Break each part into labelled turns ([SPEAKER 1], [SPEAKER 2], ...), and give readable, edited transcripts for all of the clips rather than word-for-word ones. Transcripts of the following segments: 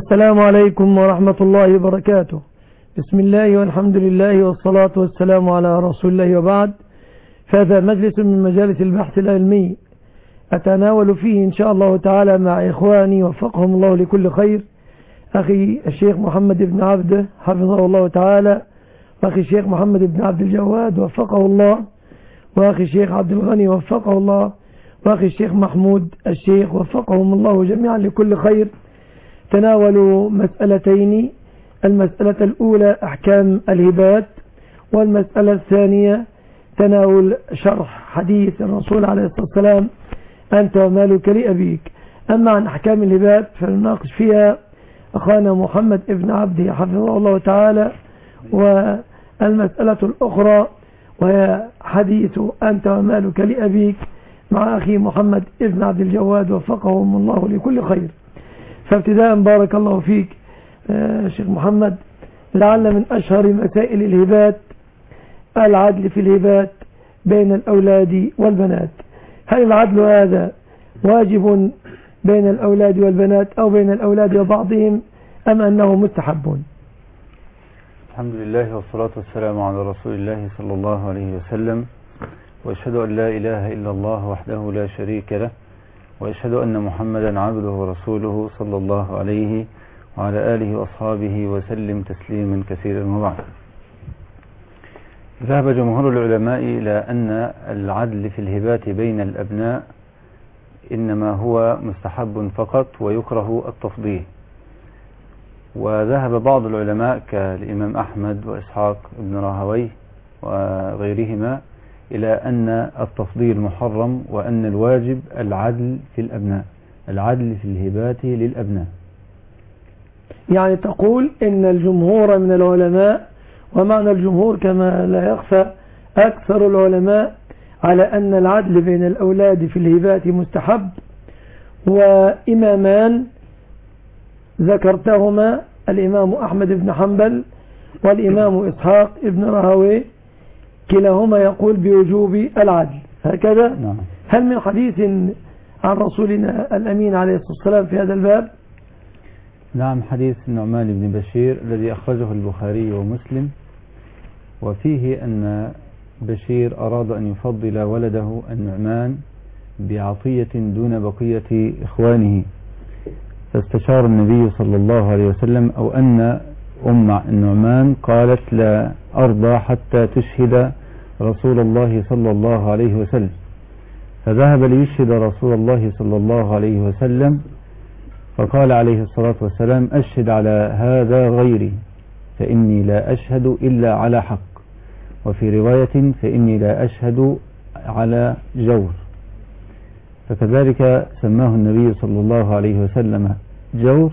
[SPEAKER 1] السلام عليكم ورحمة الله وبركاته. بسم الله والحمد لله والصلاة والسلام على رسول الله، وبعد. فهذا مجلس من مجالس البحث العلمي أتناول فيه إن شاء الله تعالى مع إخواني وفقهم الله لكل خير أخي الشيخ محمد بن عبده حفظه الله تعالى، وأخي الشيخ محمد بن عبد الجواد وفقه الله، وأخي الشيخ عبد الغني وفقه الله، وأخي الشيخ محمود الشيخ وفقهم الله جميعا لكل خير. تناولوا مسألتين: المسألة الأولى أحكام الهبات، والمسألة الثانية تناول شرح حديث الرسول عليه الصلاة والسلام أنت ومالك لأبيك. أما عن أحكام الهبات فنناقش فيها أخانا محمد ابن عبده حفظه الله تعالى. والمسألة الأخرى وهي حديث أنت ومالك لأبيك مع أخي محمد ابن عبد الجواد وفقهم الله لكل خير. فابتداء بارك الله فيك شيخ محمد، لعل من أشهر مسائل الهبات العدل في الهبات بين الأولاد والبنات. هل العدل هذا واجب بين الأولاد والبنات أو بين الأولاد وبعضهم، أم أنه مستحب؟
[SPEAKER 2] الحمد لله والصلاة والسلام على رسول الله صلى الله عليه وسلم، وأشهد أن لا إله إلا الله وحده لا شريك له، وأشهد أن محمدا عبده ورسوله صلى الله عليه وعلى آله وأصحابه وسلم تسليما كثيرا. وبعد، ذهب جمهور العلماء إلى أن العدل في الهبات بين الأبناء إنما هو مستحب فقط ويكره التفضيل. وذهب بعض العلماء كالإمام أحمد وإسحاق بن راهويه وغيرهما إلى أن التفضيل محرم، وأن الواجب العدل في الأبناء، العدل في الهبات للأبناء.
[SPEAKER 1] يعني تقول إن الجمهور من العلماء، ومعنى الجمهور كما لا يخفى أكثر العلماء، على أن العدل بين الأولاد في الهبات مستحب. وإمامان ذكرتهما الإمام أحمد بن حنبل والإمام إسحاق بن راهويه كلاهما يقول بوجوب العدل، هكذا.
[SPEAKER 2] نعم.
[SPEAKER 1] هل من حديث عن رسولنا الأمين عليه الصلاة والسلام في هذا الباب؟
[SPEAKER 2] نعم، حديث النعمان بن بشير الذي أخرجه البخاري ومسلم، وفيه أن بشير أراد أن يفضل ولده النعمان بعطية دون بقية إخوانه، فاستشار النبي صلى الله عليه وسلم، أو أن أم النعمان قالت: لا أرضى حتى تشهد رسول الله صلى الله عليه وسلم. فذهب ليشهد رسول الله صلى الله عليه وسلم، فقال عليه الصلاة والسلام: أشهد على هذا غيري، فإني لا أشهد إلا على حق. وفي رواية: فإني لا أشهد على جور. فكذلك سماه النبي صلى الله عليه وسلم جور،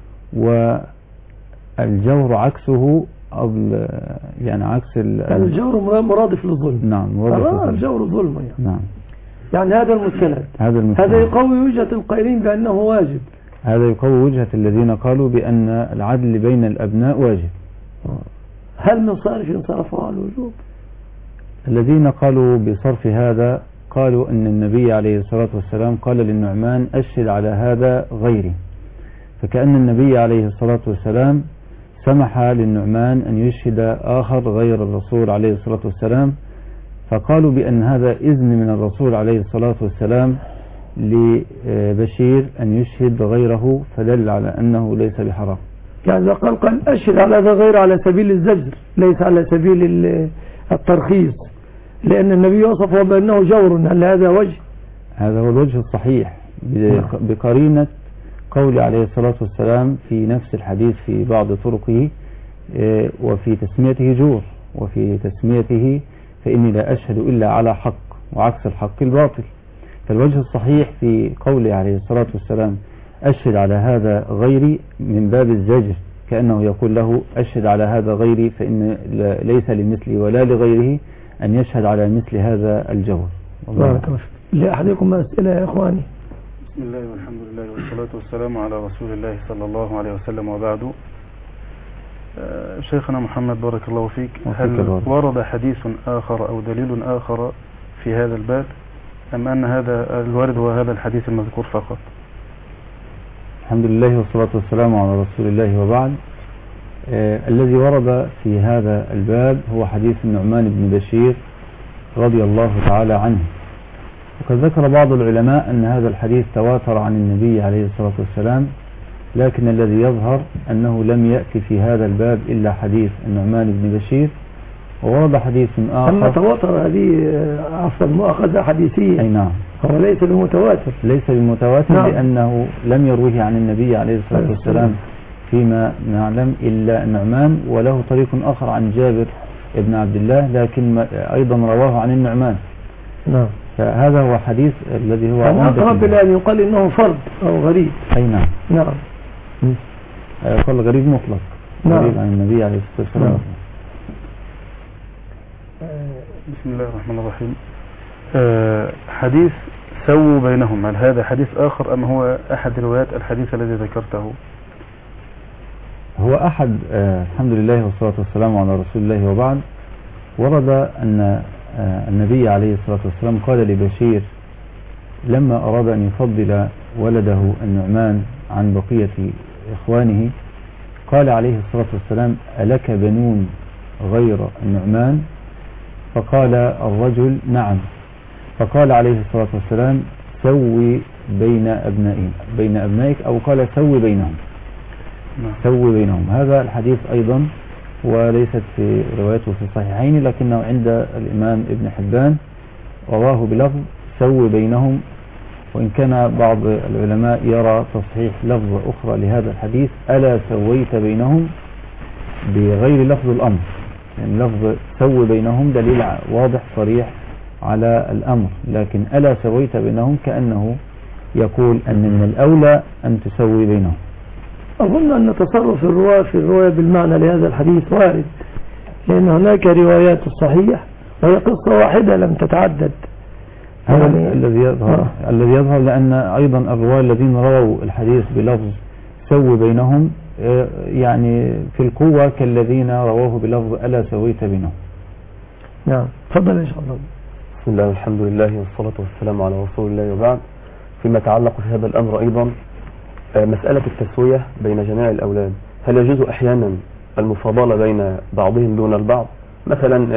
[SPEAKER 2] والجور عكسه يعني عكس
[SPEAKER 1] الجور مرادف للظلم.
[SPEAKER 2] نعم، مرادف للظلم.
[SPEAKER 1] الجور ظلم يعني.
[SPEAKER 2] نعم.
[SPEAKER 1] يعني هذا المستند. هذا يقوي وجهة القائلين بأنه واجب.
[SPEAKER 2] هذا يقوي وجهة الذين قالوا بأن العدل بين الأبناء واجب.
[SPEAKER 1] هل من صارف صرفه على الوجوب؟
[SPEAKER 2] الذين قالوا بصرف هذا قالوا أن النبي عليه الصلاة والسلام قال للنعمان: أشهد على هذا غيري، فكأن النبي عليه الصلاة والسلام سمح للنعمان أن يشهد آخر غير الرسول عليه الصلاة والسلام، فقالوا بأن هذا إذن من الرسول عليه الصلاة والسلام لبشير أن يشهد غيره، فدل على أنه ليس بحرام.
[SPEAKER 1] يعني قال أشهد على هذا غير على سبيل الزجر، ليس على سبيل الترخيص، لأن النبي وصفه بأنه جور. هل هذا وجه؟
[SPEAKER 2] هذا هو الوجه الصحيح بقرينة قول عليه الصلاة والسلام في نفس الحديث في بعض طرقه، وفي تسميته جور، وفي تسميته فإني لا أشهد إلا على حق، وعكس الحق الباطل. فالوجه الصحيح في قوله عليه الصلاة والسلام: أشهد على هذا غيري، من باب الزجر، كأنه يقول له: أشهد على هذا غيري، فإن ليس لمثلي ولا لغيره أن يشهد على مثل هذا الجور.
[SPEAKER 1] بارك الله فيك. لأحدكم أسئلة يا إخواني؟
[SPEAKER 3] بسم الله والحمد لله والصلاة والسلام على رسول الله صلى الله عليه وسلم، وبعد. شيخنا محمد بارك الله فيك، هل ورد حديث آخر أو دليل آخر في هذا الباب، أم أن هذا الوارد هو هذا الحديث المذكور فقط؟
[SPEAKER 2] الحمد لله والصلاة والسلام على رسول الله وبعد. الذي ورد في هذا الباب هو حديث النعمان بن بشير رضي الله تعالى عنه. وقد ذكر بعض العلماء أن هذا الحديث تواتر عن النبي عليه الصلاة والسلام، لكن الذي يظهر أنه لم يأتي في هذا الباب إلا حديث النعمان بن بشير، وورد حديث آخر.
[SPEAKER 1] أما تواتر هذه عفوا مؤاخذة حديثية.
[SPEAKER 2] أي نعم.
[SPEAKER 1] هو ليس بمتواتر.
[SPEAKER 2] ليس بمتواتر نعم. لأنه لم يرويه عن النبي عليه الصلاة والسلام فيما نعلم إلا النعمان، وله طريق آخر عن جابر ابن عبد الله، لكن أيضا رواه عن النعمان.
[SPEAKER 1] نعم.
[SPEAKER 2] فهذا هو حديث الذي هو
[SPEAKER 1] أقرب إلى أن يقال إنه فرد أو غريب.
[SPEAKER 2] أي نعم.
[SPEAKER 1] نعم.
[SPEAKER 2] قال غريب مطلق.
[SPEAKER 1] نعم.
[SPEAKER 2] غريب عن النبي عليه الصلاة والسلام.
[SPEAKER 1] نعم.
[SPEAKER 3] بسم الله الرحمن الرحيم. حديث سووا بينهم، هل هذا حديث آخر أم هو أحد روايات الحديث الذي ذكرته؟
[SPEAKER 2] هو أحد. الحمد لله والصلاة والسلام على رسول الله وبعد. ورد أن النبي عليه الصلاة والسلام قال لبشير لما أراد أن يفضل ولده النعمان عن بقية إخوانه، قال عليه الصلاة والسلام: ألك بنون غير النعمان؟ فقال الرجل: نعم. فقال عليه الصلاة والسلام: سوي بين أبنائك، أو قال سوي بينهم. سوي بينهم. هذا الحديث أيضا وليست في روايته في الصحيحين، لكنه عند الإمام ابن حبان رواه بلفظ سوي بينهم، وإن كان بعض العلماء يرى تصحيح لفظ أخرى لهذا الحديث: ألا سويت بينهم، بغير لفظ الأمر. يعني لفظ سوي بينهم دليل واضح صريح على الأمر، لكن ألا سويت بينهم كأنه يقول أن من الأولى أن تسوي بينهم.
[SPEAKER 1] أظن أن تصرف الرواة في الرواية بالمعنى لهذا الحديث وارد، لأن هناك روايات صحيحة وهي قصة واحدة لم تتعدد.
[SPEAKER 2] هذا الذي يظهر لأن أيضا الرواة الذين رووا الحديث بلفظ سوي بينهم يعني في القوة كالذين رواه بلفظ ألا سويت بينهم.
[SPEAKER 1] نعم. تفضل إن شاء الله.
[SPEAKER 4] بسم الله والحمد لله والصلاة والسلام على رسول الله وبعد. فيما يتعلق في هذا الأمر أيضا مسألة التسوية بين جميع الأولاد، هل يجوز أحيانا المفاضلة بين بعضهم دون البعض؟ مثلا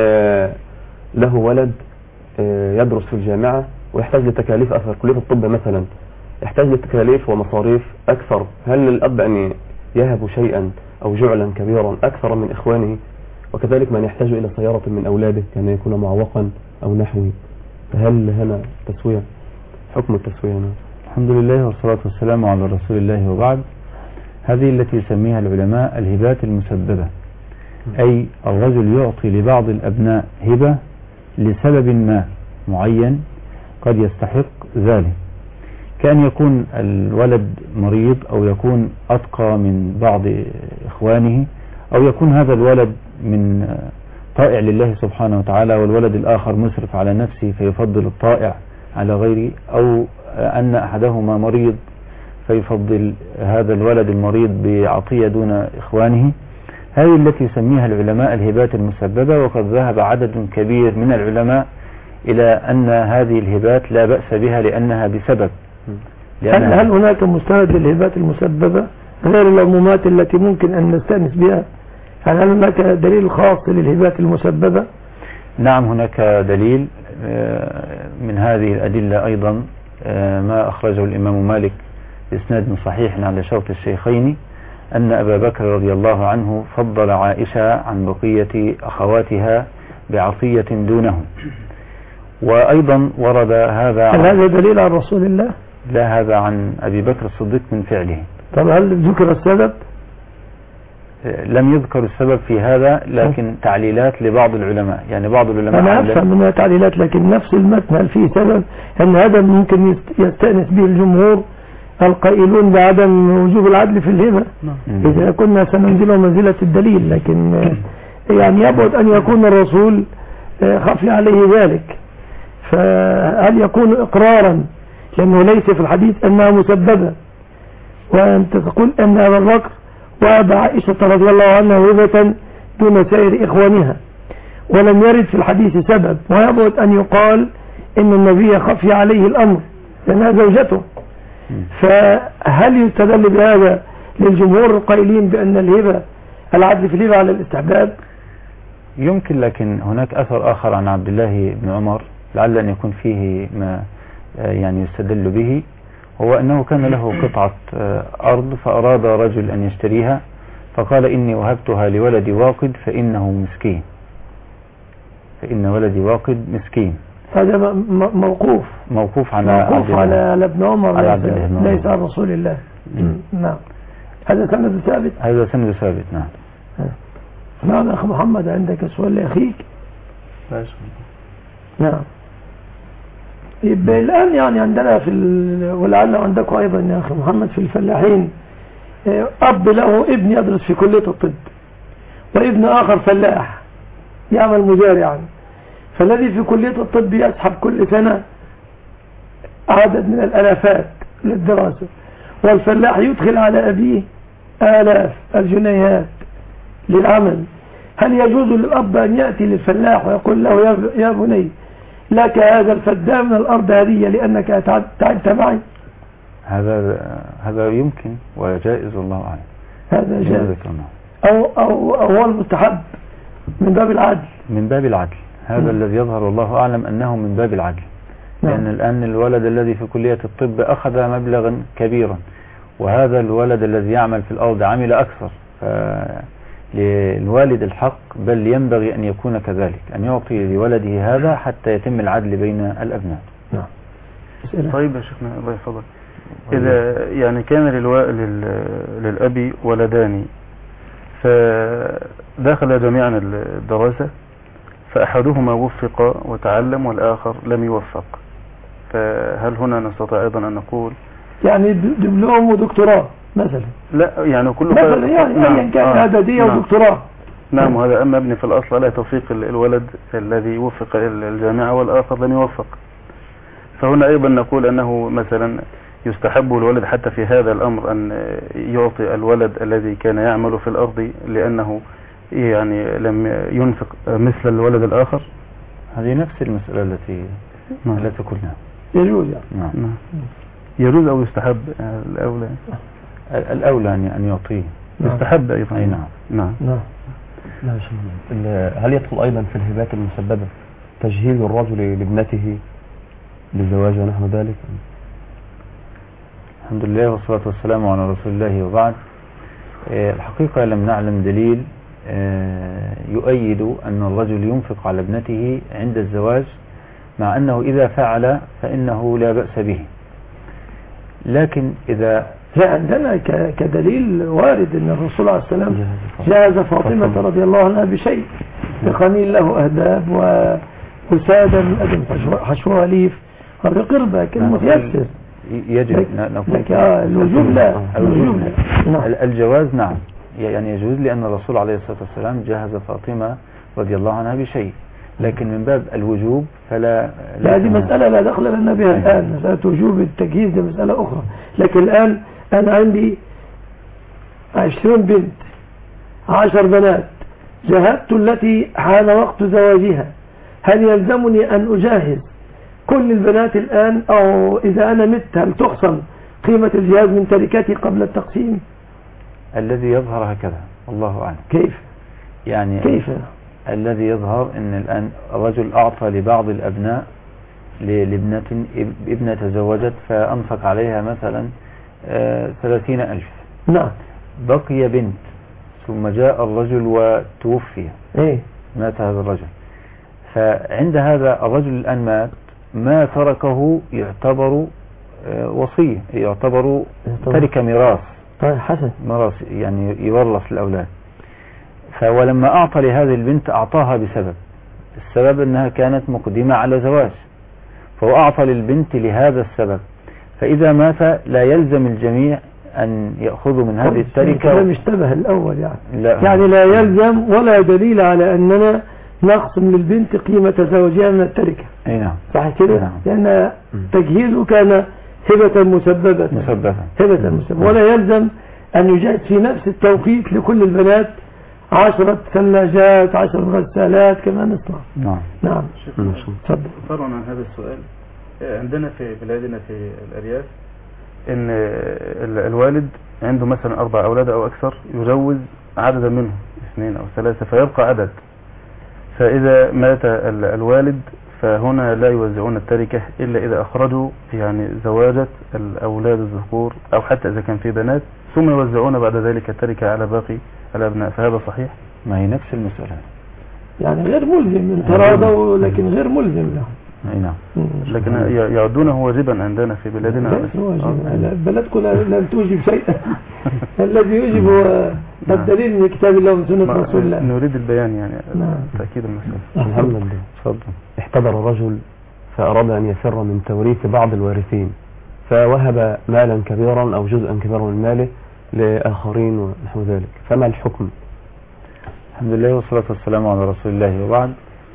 [SPEAKER 4] له ولد يدرس في الجامعة ويحتاج لتكاليف أكثر، كلية الطب مثلا يحتاج لتكاليف ومصاريف أكثر، هل للأب أن يهب شيئا أو جعلا كبيرا أكثر من إخوانه؟ وكذلك من يحتاج إلى سيارة من أولاده كان يكون معوقا أو نحوه، فهل هنا تسوية؟ حكم التسوية هنا؟
[SPEAKER 2] الحمد لله والصلاة والسلام على رسول الله وبعد. هذه التي يسميها العلماء الهبات المسببة، أي الرجل يعطي لبعض الأبناء هبة لسبب ما معين قد يستحق ذلك، كأن يكون الولد مريض، أو يكون أتقى من بعض إخوانه، أو يكون هذا الولد من طائع لله سبحانه وتعالى والولد الآخر مسرف على نفسه فيفضل الطائع على غيره، أو أن أحدهما مريض فيفضل هذا الولد المريض بعطية دون إخوانه. هذه التي يسميها العلماء الهبات المسببة، وقد ذهب عدد كبير من العلماء إلى أن هذه الهبات لا بأس بها لأنها بسبب.
[SPEAKER 1] هل هناك مستند للهبات المسببة غير العمومات التي ممكن أن نستأنس بها؟ هل هناك دليل خاص للهبات المسببة؟
[SPEAKER 2] نعم، هناك دليل. من هذه الأدلة أيضا ما أخرجه الإمام مالك بإسناد صحيح على شرط الشيخين، أن أبا بكر رضي الله عنه فضل عائشة عن بقية أخواتها بعطية دونه. وأيضا ورد هذا
[SPEAKER 1] هل هذا دليل عن رسول الله؟
[SPEAKER 2] لا، هذا عن أبي بكر الصديق من فعله.
[SPEAKER 1] طب هل ذكر السبب؟
[SPEAKER 2] لم يذكر السبب في هذا، لكن تعليلات لبعض العلماء، يعني بعض العلماء
[SPEAKER 1] أنا أفهم منها تعليلات، لكن نفس المتن هل فيه سبب أن هذا ممكن يستأنس به الجمهور القائلون بعدم وجوب العدل في الهبة إذا كنا سننزله منزلة الدليل، لكن يعني يبعد أن يكون الرسول خفي عليه ذلك، فهل يكون إقرارا لأنه ليس في الحديث أنها مسببة، وأنت تقول أن أبا بكر وأبا عائشة رضي الله عنها هبة دون سائر إخوانها، ولم يرد في الحديث سبب، ويبعد أن يقال إن النبي خفي عليه الأمر لأنها زوجته، فهل يستدل بهذا للجمهور القائلين بأن الهبة العدل في الهبة على الاستحباب؟
[SPEAKER 2] يمكن، لكن هناك أثر آخر عن عبد الله بن عمر لعل أن يكون فيه ما يعني يستدل به، هو أنه كان له قطعة أرض فأراد رجل أن يشتريها فقال إني وهبتها لولدي واقد فإنه مسكين، فإن ولدي واقد مسكين.
[SPEAKER 1] هذا موقوف على ابن عمر ليس عن رسول الله. نعم. هذا سند ثابت.
[SPEAKER 2] هذا سند ثابت. نعم.
[SPEAKER 1] نعم. أخ محمد عندك سؤال لأخيك؟ نعم. يبقى الآن يعني عندنا ولعل عندكم أيضا يا أخي محمد في الفلاحين أب له ابن يدرس في كلية الطب وابن آخر فلاح يعمل مزارعا، فالذي في كلية الطب يسحب كل سنة عدد من الآلافات للدراسة، والفلاح يدخل على أبيه آلاف الجنيهات للعمل. هل يجوز للأب أن يأتي للفلاح ويقول له يا بني لك هذا الفدان من الأرض هدية لأنك تعبت معي؟
[SPEAKER 2] هذا يمكن وجائز والله أعلم.
[SPEAKER 1] هذا جائز أو هو المستحب من باب العدل.
[SPEAKER 2] من باب العدل هذا الذي يظهر والله أعلم أنه من باب العدل. لأن الآن الولد الذي في كلية الطب أخذ مبلغا كبيرا، وهذا الولد الذي يعمل في الأرض عمل أكثر، للوالد الحق بل ينبغي أن يكون كذلك، أن يعطي لولده هذا حتى يتم العدل بين الأبناء.
[SPEAKER 3] نعم. طيب يا شيخنا الله يحفظك، إذا يعني كان للأب ولدان فدخل جميعا الدراسة فأحدهما وفق وتعلم والآخر لم يوفق، فهل هنا نستطيع أيضا أن نقول
[SPEAKER 1] يعني دبلوم ودكتوراه مثلا؟
[SPEAKER 3] لا يعني كل
[SPEAKER 1] مثلا يعني أيا كان إعدادية ودكتوراه.
[SPEAKER 3] نعم. وهذا أما ابن في الأصل على توفيق الولد الذي وفق الجامعة والآخر لم يوفق، فهنا أيضا نقول أنه مثلا يستحب الولد حتى في هذا الأمر أن يعطي الولد الذي كان يعمل في الأرض لأنه يعني لم ينفق مثل الولد الآخر.
[SPEAKER 2] هذه نفس المسألة التي قلناها.
[SPEAKER 1] يجوز يعني.
[SPEAKER 3] نعم. يجوز أو يستحب؟
[SPEAKER 2] الأولى أن يعطيه.
[SPEAKER 3] يستحب أيضا.
[SPEAKER 2] أي نعم.
[SPEAKER 3] نعم.
[SPEAKER 4] هل يدخل أيضا في الهبات المسببة تجهيز الرجل لابنته للزواج ونحو ذلك؟
[SPEAKER 2] الحمد لله والصلاة والسلام على رسول الله وبعد. الحقيقة لم نعلم دليل يؤيد أن الرجل ينفق على ابنته عند الزواج، مع أنه إذا فعل فإنه لا بأس به. لكن إذا
[SPEAKER 1] عندنا كدليل وارد أن الرسول عليه السلام جاز فاطمة رضي الله عنها بشيء بقنين له أهداب وسادة من أدم حشواليف هذا قربة كلمة يسر.
[SPEAKER 2] يجب نقول
[SPEAKER 1] الوجوب لا.
[SPEAKER 2] الجواز نعم يعني يجوز، لأن الرسول عليه الصلاة والسلام جهز فاطمة رضي الله عنها بشيء، لكن من باب الوجوب فلا.
[SPEAKER 1] هذه مسألة لا دخل لنا بها الآن، مسألة وجوب التجهيز دي مسألة أخرى. لكن الآن أنا عندي 20 بنت 10 بنات، جهزت التي حان وقت زواجها، هل يلزمني أن أجهز كل البنات الآن، أو إذا أنا مت هل تخصم قيمة الجهاز من تركتي قبل التقسيم؟
[SPEAKER 2] الذي يظهر هكذا والله أعلم.
[SPEAKER 1] كيف
[SPEAKER 2] الذي يظهر أن الآن الرجل أعطى لبعض الأبناء ابنة تزوجت فأنفق عليها مثلا 30,000.
[SPEAKER 1] نعم.
[SPEAKER 2] بقي بنت ثم جاء الرجل وتوفي. مات هذا الرجل، فعند هذا الرجل الآن مات، ما تركه يعتبر وصية، يعتبر ترك ميراث.
[SPEAKER 1] حسن.
[SPEAKER 2] ميراث يعني يورث الأولاد. فولما أعطى لهذه البنت أعطاها السبب أنها كانت مقدمة على زواج، فهو أعطى للبنت لهذا السبب، فإذا مات لا يلزم الجميع أن يأخذوا من هذه التركة.
[SPEAKER 1] لا مشتبه الأول يعني لا يلزم ولا دليل على أننا نقسم للبنت قيمة زوجها من التركة.
[SPEAKER 2] أي نعم.
[SPEAKER 1] صح كده؟ نعم. لأن تجهيزه كان هبة مسببة. هبة مسببة، ولا يلزم أن يجهز في نفس التوقيت لكل البنات 10 ثلاجات 10 غسالات كما نصنع.
[SPEAKER 2] نعم.
[SPEAKER 3] تفضل. فرعا عن هذا السؤال، عندنا في بلادنا في الأرياف ان الوالد عنده مثلا 4 أولاد او اكثر، يجوز عددا منهم 2 أو 3 فيبقى عدد. فاذا مات الوالد فهنا لا يوزعون التركة الا اذا اخرجوا يعني زواجة الاولاد الذكور او حتى اذا كان في بنات، ثم يوزعون بعد ذلك التركة على باقي الابناء. فهذا صحيح؟
[SPEAKER 2] ما هي نفس المسألة،
[SPEAKER 1] يعني غير ملزم، انفراده لكن غير ملزم له.
[SPEAKER 2] اي نعم.
[SPEAKER 3] لكن يعدونه واجبا عندنا في بلادنا.
[SPEAKER 1] البلد كلها لم توجب شيئا. الذي يوجب هو الدليل من كتاب الله وسنة رسول الله.
[SPEAKER 3] نريد البيان يعني تأكيد المسألة.
[SPEAKER 4] محمد الله، تفضل. احتضر رجل فأراد أن يفر من توريث بعض الوارثين، فوهب مالا كبيرا أو جزءا كبيرا من ماله لآخرين ونحو ذلك، فما الحكم؟
[SPEAKER 2] الحمد لله والصلاة والسلام على رسول الله. وبعد،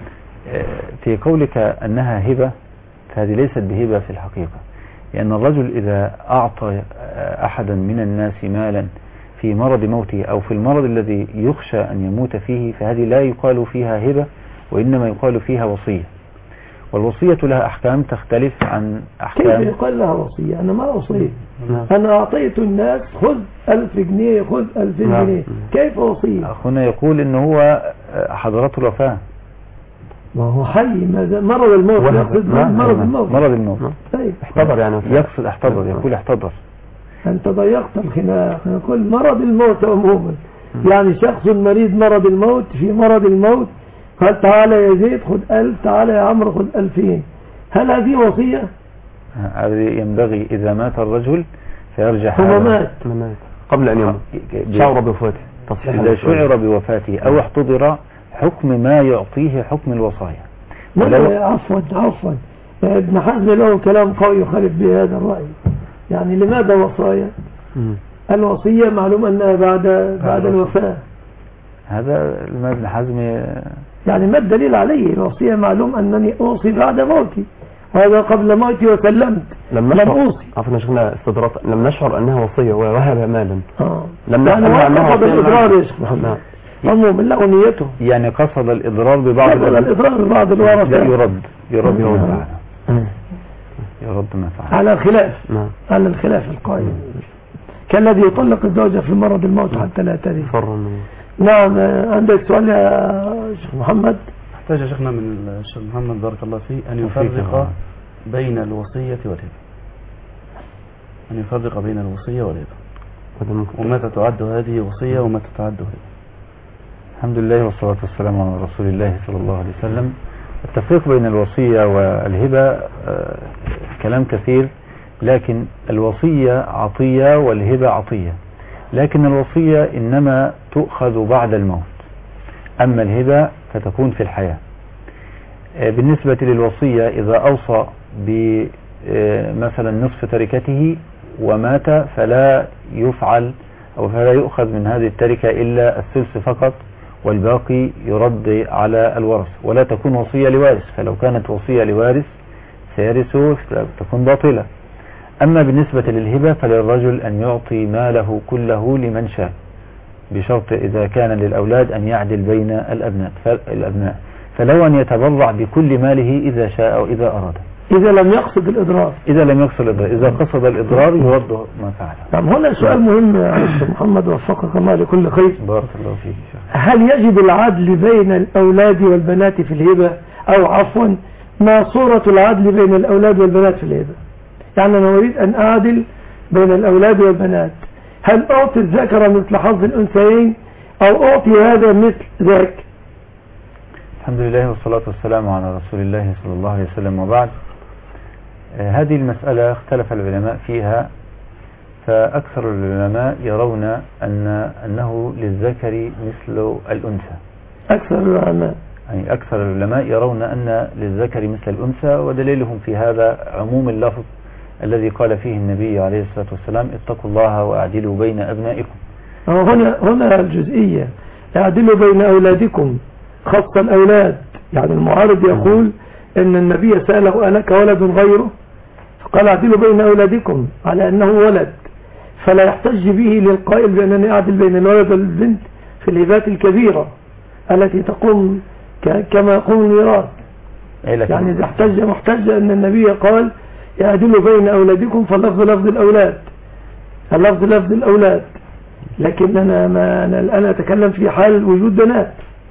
[SPEAKER 2] في قولك أنها هبة فهذه ليست بهبة في الحقيقة، لأن الرجل إذا أعطى أحدا من الناس مالا في مرض موته أو في المرض الذي يخشى أن يموت فيه، فهذه لا يقال فيها هبة، وإنما يقال فيها وصية. والوصية لها أحكام تختلف عن أحكام.
[SPEAKER 1] كيف يقال لها وصية؟ أنا ما وصيت، أنا أعطيت الناس خذ 1000 جنيه خذ 2000 جنيه، كيف وصية؟
[SPEAKER 2] هنا يقول إنه هو حضرته الوفاة.
[SPEAKER 1] ما هو حي، مرض الموت يقصد مرض الموت.
[SPEAKER 2] مرض الموت.
[SPEAKER 1] طيب
[SPEAKER 4] احتضر يعني
[SPEAKER 2] يقصد احتضر، يقول احتضر.
[SPEAKER 1] أنت ضيقت الخناق، نقول مرض الموت عموما. يعني شخص مريض مرض الموت، في مرض الموت قال تعالى يا زيد خذ 1000، تعالى يا عمرو خذ 2000. هل هذه وصية؟
[SPEAKER 2] هذه ينبغي إذا مات الرجل فيرجع.
[SPEAKER 1] هو مات
[SPEAKER 4] قبل أن يموت، شعر بوفاته.
[SPEAKER 2] إذا شعر بوفاته أو احتضر حكم ما يعطيه حكم الوصايا.
[SPEAKER 1] عفوا ابن حزم له كلام قوي يخالف به هذا الرأي. يعني لماذا وصايا؟ الوصية معلوم أنها بعد الوفاة.
[SPEAKER 2] هذا ابن حزم
[SPEAKER 1] يعني ما الدليل عليه؟ الوصية معلوم أنني أوصي بعد موتي، وهذا قبل موتي وسلمت لم أوصي.
[SPEAKER 4] عفوا شيخنا استدراك، لم نشعر أنها وصية ووهب مالا.
[SPEAKER 1] لم نشعر أنها الإضرار يا شيخ محمد عموما لا نيته،
[SPEAKER 2] يعني قصد الإضرار ببعض
[SPEAKER 1] الورثة.
[SPEAKER 2] لا يرد ما فعل
[SPEAKER 1] على الخلاف القائم، كالذي يطلق الزوجة في مرض الموت حتى لا ترث. نعم. عندك سؤال يا شيخ محمد؟
[SPEAKER 5] احتاج يا شيخنا من الشيخ محمد بارك الله فيه أن يفرق بين الوصية والهبة، أن يفرق بين الوصية والهبة، ومتى تعد هذه وصية ومتى تعد هبة.
[SPEAKER 2] الحمد لله والصلاة والسلام على رسول الله صلى الله عليه وسلم. التفريق بين الوصية والهبة كلام كثير، لكن الوصية عطية والهبة عطية، لكن الوصية إنما تؤخذ بعد الموت، أما الهبة فتكون في الحياة. بالنسبة للوصية إذا أوصى بمثلا نصف تركته ومات فلا يفعل أو فلا يؤخذ من هذه التركة إلا الثلث فقط، والباقي يرد على الورث، ولا تكون وصية لوارث، فلو كانت وصية لوارث سيرثه تكون باطلة. أما بالنسبة للهبة فللرجل أن يعطي ماله كله لمن شاء، بشرط إذا كان للأولاد أن يعدل بين الأبناء، فلو أن يتبرع بكل ماله إذا شاء أو إذا أراد،
[SPEAKER 1] إذا لم يقصد الإضرار.
[SPEAKER 2] إذا قصد الإضرار يرد ما فعله.
[SPEAKER 1] طب هنا سؤال مهم يا أستاذ محمد وفقك الله لكل خير.
[SPEAKER 2] بارك الله فيك.
[SPEAKER 1] هل يجب العدل بين الأولاد والبنات في الهبة، أو عفوا ما صورة العدل بين الأولاد والبنات في الهبة؟ يعني أنا أريد أن أعدل بين الأولاد والبنات، هل أعطي الذكر مثل حظ الأنثيين أو أعطي هذا مثل ذاك؟
[SPEAKER 2] الحمد لله والصلاة والسلام على رسول الله صلى الله عليه وسلم. وبعد، هذه المسألة اختلف العلماء فيها، فأكثر العلماء يرون أنه للذكر مثل الأنثى. أكثر العلماء يرون أن للذكر مثل الأنثى، ودليلهم في هذا عموم اللفظ الذي قال فيه النبي عليه الصلاة والسلام اتقوا الله وأعدلوا بين أبنائكم.
[SPEAKER 1] هنا الجزئية اعدلوا بين أولادكم، خاصة الأولاد. يعني المعارض يقول إن النبي سأله ألك ولد غيره، فقال اعدلوا بين أولادكم على أنه ولد، فلا يحتج به للقائل بأنني أعدل بين الولد والبنت في الهبات الكبيرة التي تقوم كما يقوم الميراث. يعني إذا احتج محتج أن النبي قال اعدلوا بين أولادكم، فاللفظ لفظ الأولاد، اللفظ لفظ الأولاد، لكن أنا الآن أتكلم في حال وجود بنات.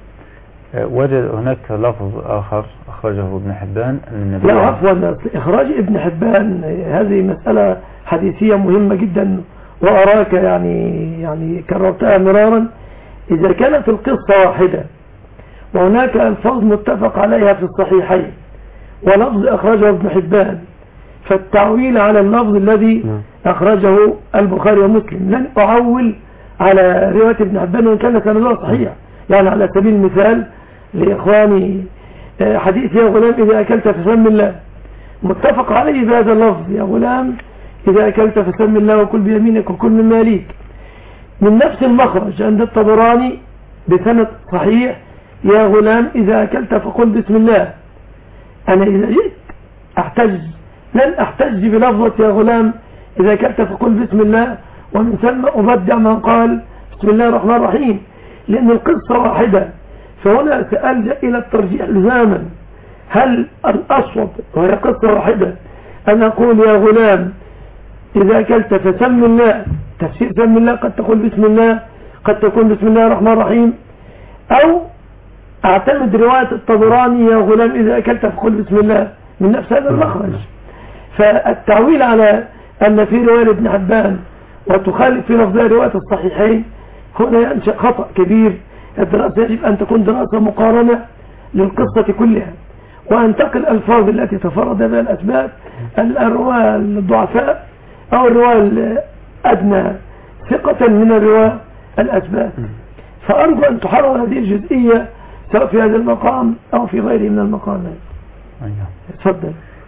[SPEAKER 2] وجد هناك لفظ آخر أخرجه ابن حبان أن النبي
[SPEAKER 1] لا عفوا، إخراج ابن حبان هذه مسألة حديثية مهمة جدا، وأراك يعني كررتها مرارا. إذا كانت القصة واحدة وهناك ألفاظ متفق عليها في الصحيحين ولفظ أخرجه ابن حبان، فالتعويل على اللفظ الذي أخرجه البخاري ومسلم، لن أعول على رواية ابن حبان وإن كان سندها صحيح. يعني على سبيل المثال لإخواني حديث يا غلام إذا أكلت فسم الله، متفق عليه بهذا اللفظ، يا غلام إذا أكلت فسم الله وكل بيمينك وكل مما يليك، من نفس المخرج عند الطبراني بسند صحيح، يا غلام إذا أكلت فقل بسم الله. أنا إذا جئت أحتج، لن أحتج بلفظة يا غلام إذا أكلت فقل بسم الله، ومن ثم أبدع من قال بسم الله الرحمن الرحيم، لأن القصة واحدة. فهنا سألجأ إلى الترجيح لزاما، هل الأصوب وهي قصة واحدة أن أقول يا غلام إذا أكلت فسم الله، تفسير سم الله قد تقول بسم الله، قد تكون بسم الله الرحمن الرحيم، أو أعتمد رواية الطبراني يا غلام إذا أكلت فقل بسم الله من نفس هذا المخرج. فالتعويل على أن في رواية ابن حبان وتخالف في لفظ رواية الصحيحين، هنا ينشأ خطأ كبير. الدراسة يجب أن تكون دراسة مقارنة للقصة كلها، وأن تقل الألفاظ التي تفرد بها الأسباب، الرواة الضعفاء أو الرواة الأدنى ثقة من الرواة الأسباب. فأرجو أن تحرر هذه الجزئية سواء في هذا المقام أو في غيره من المقامات. تفضل.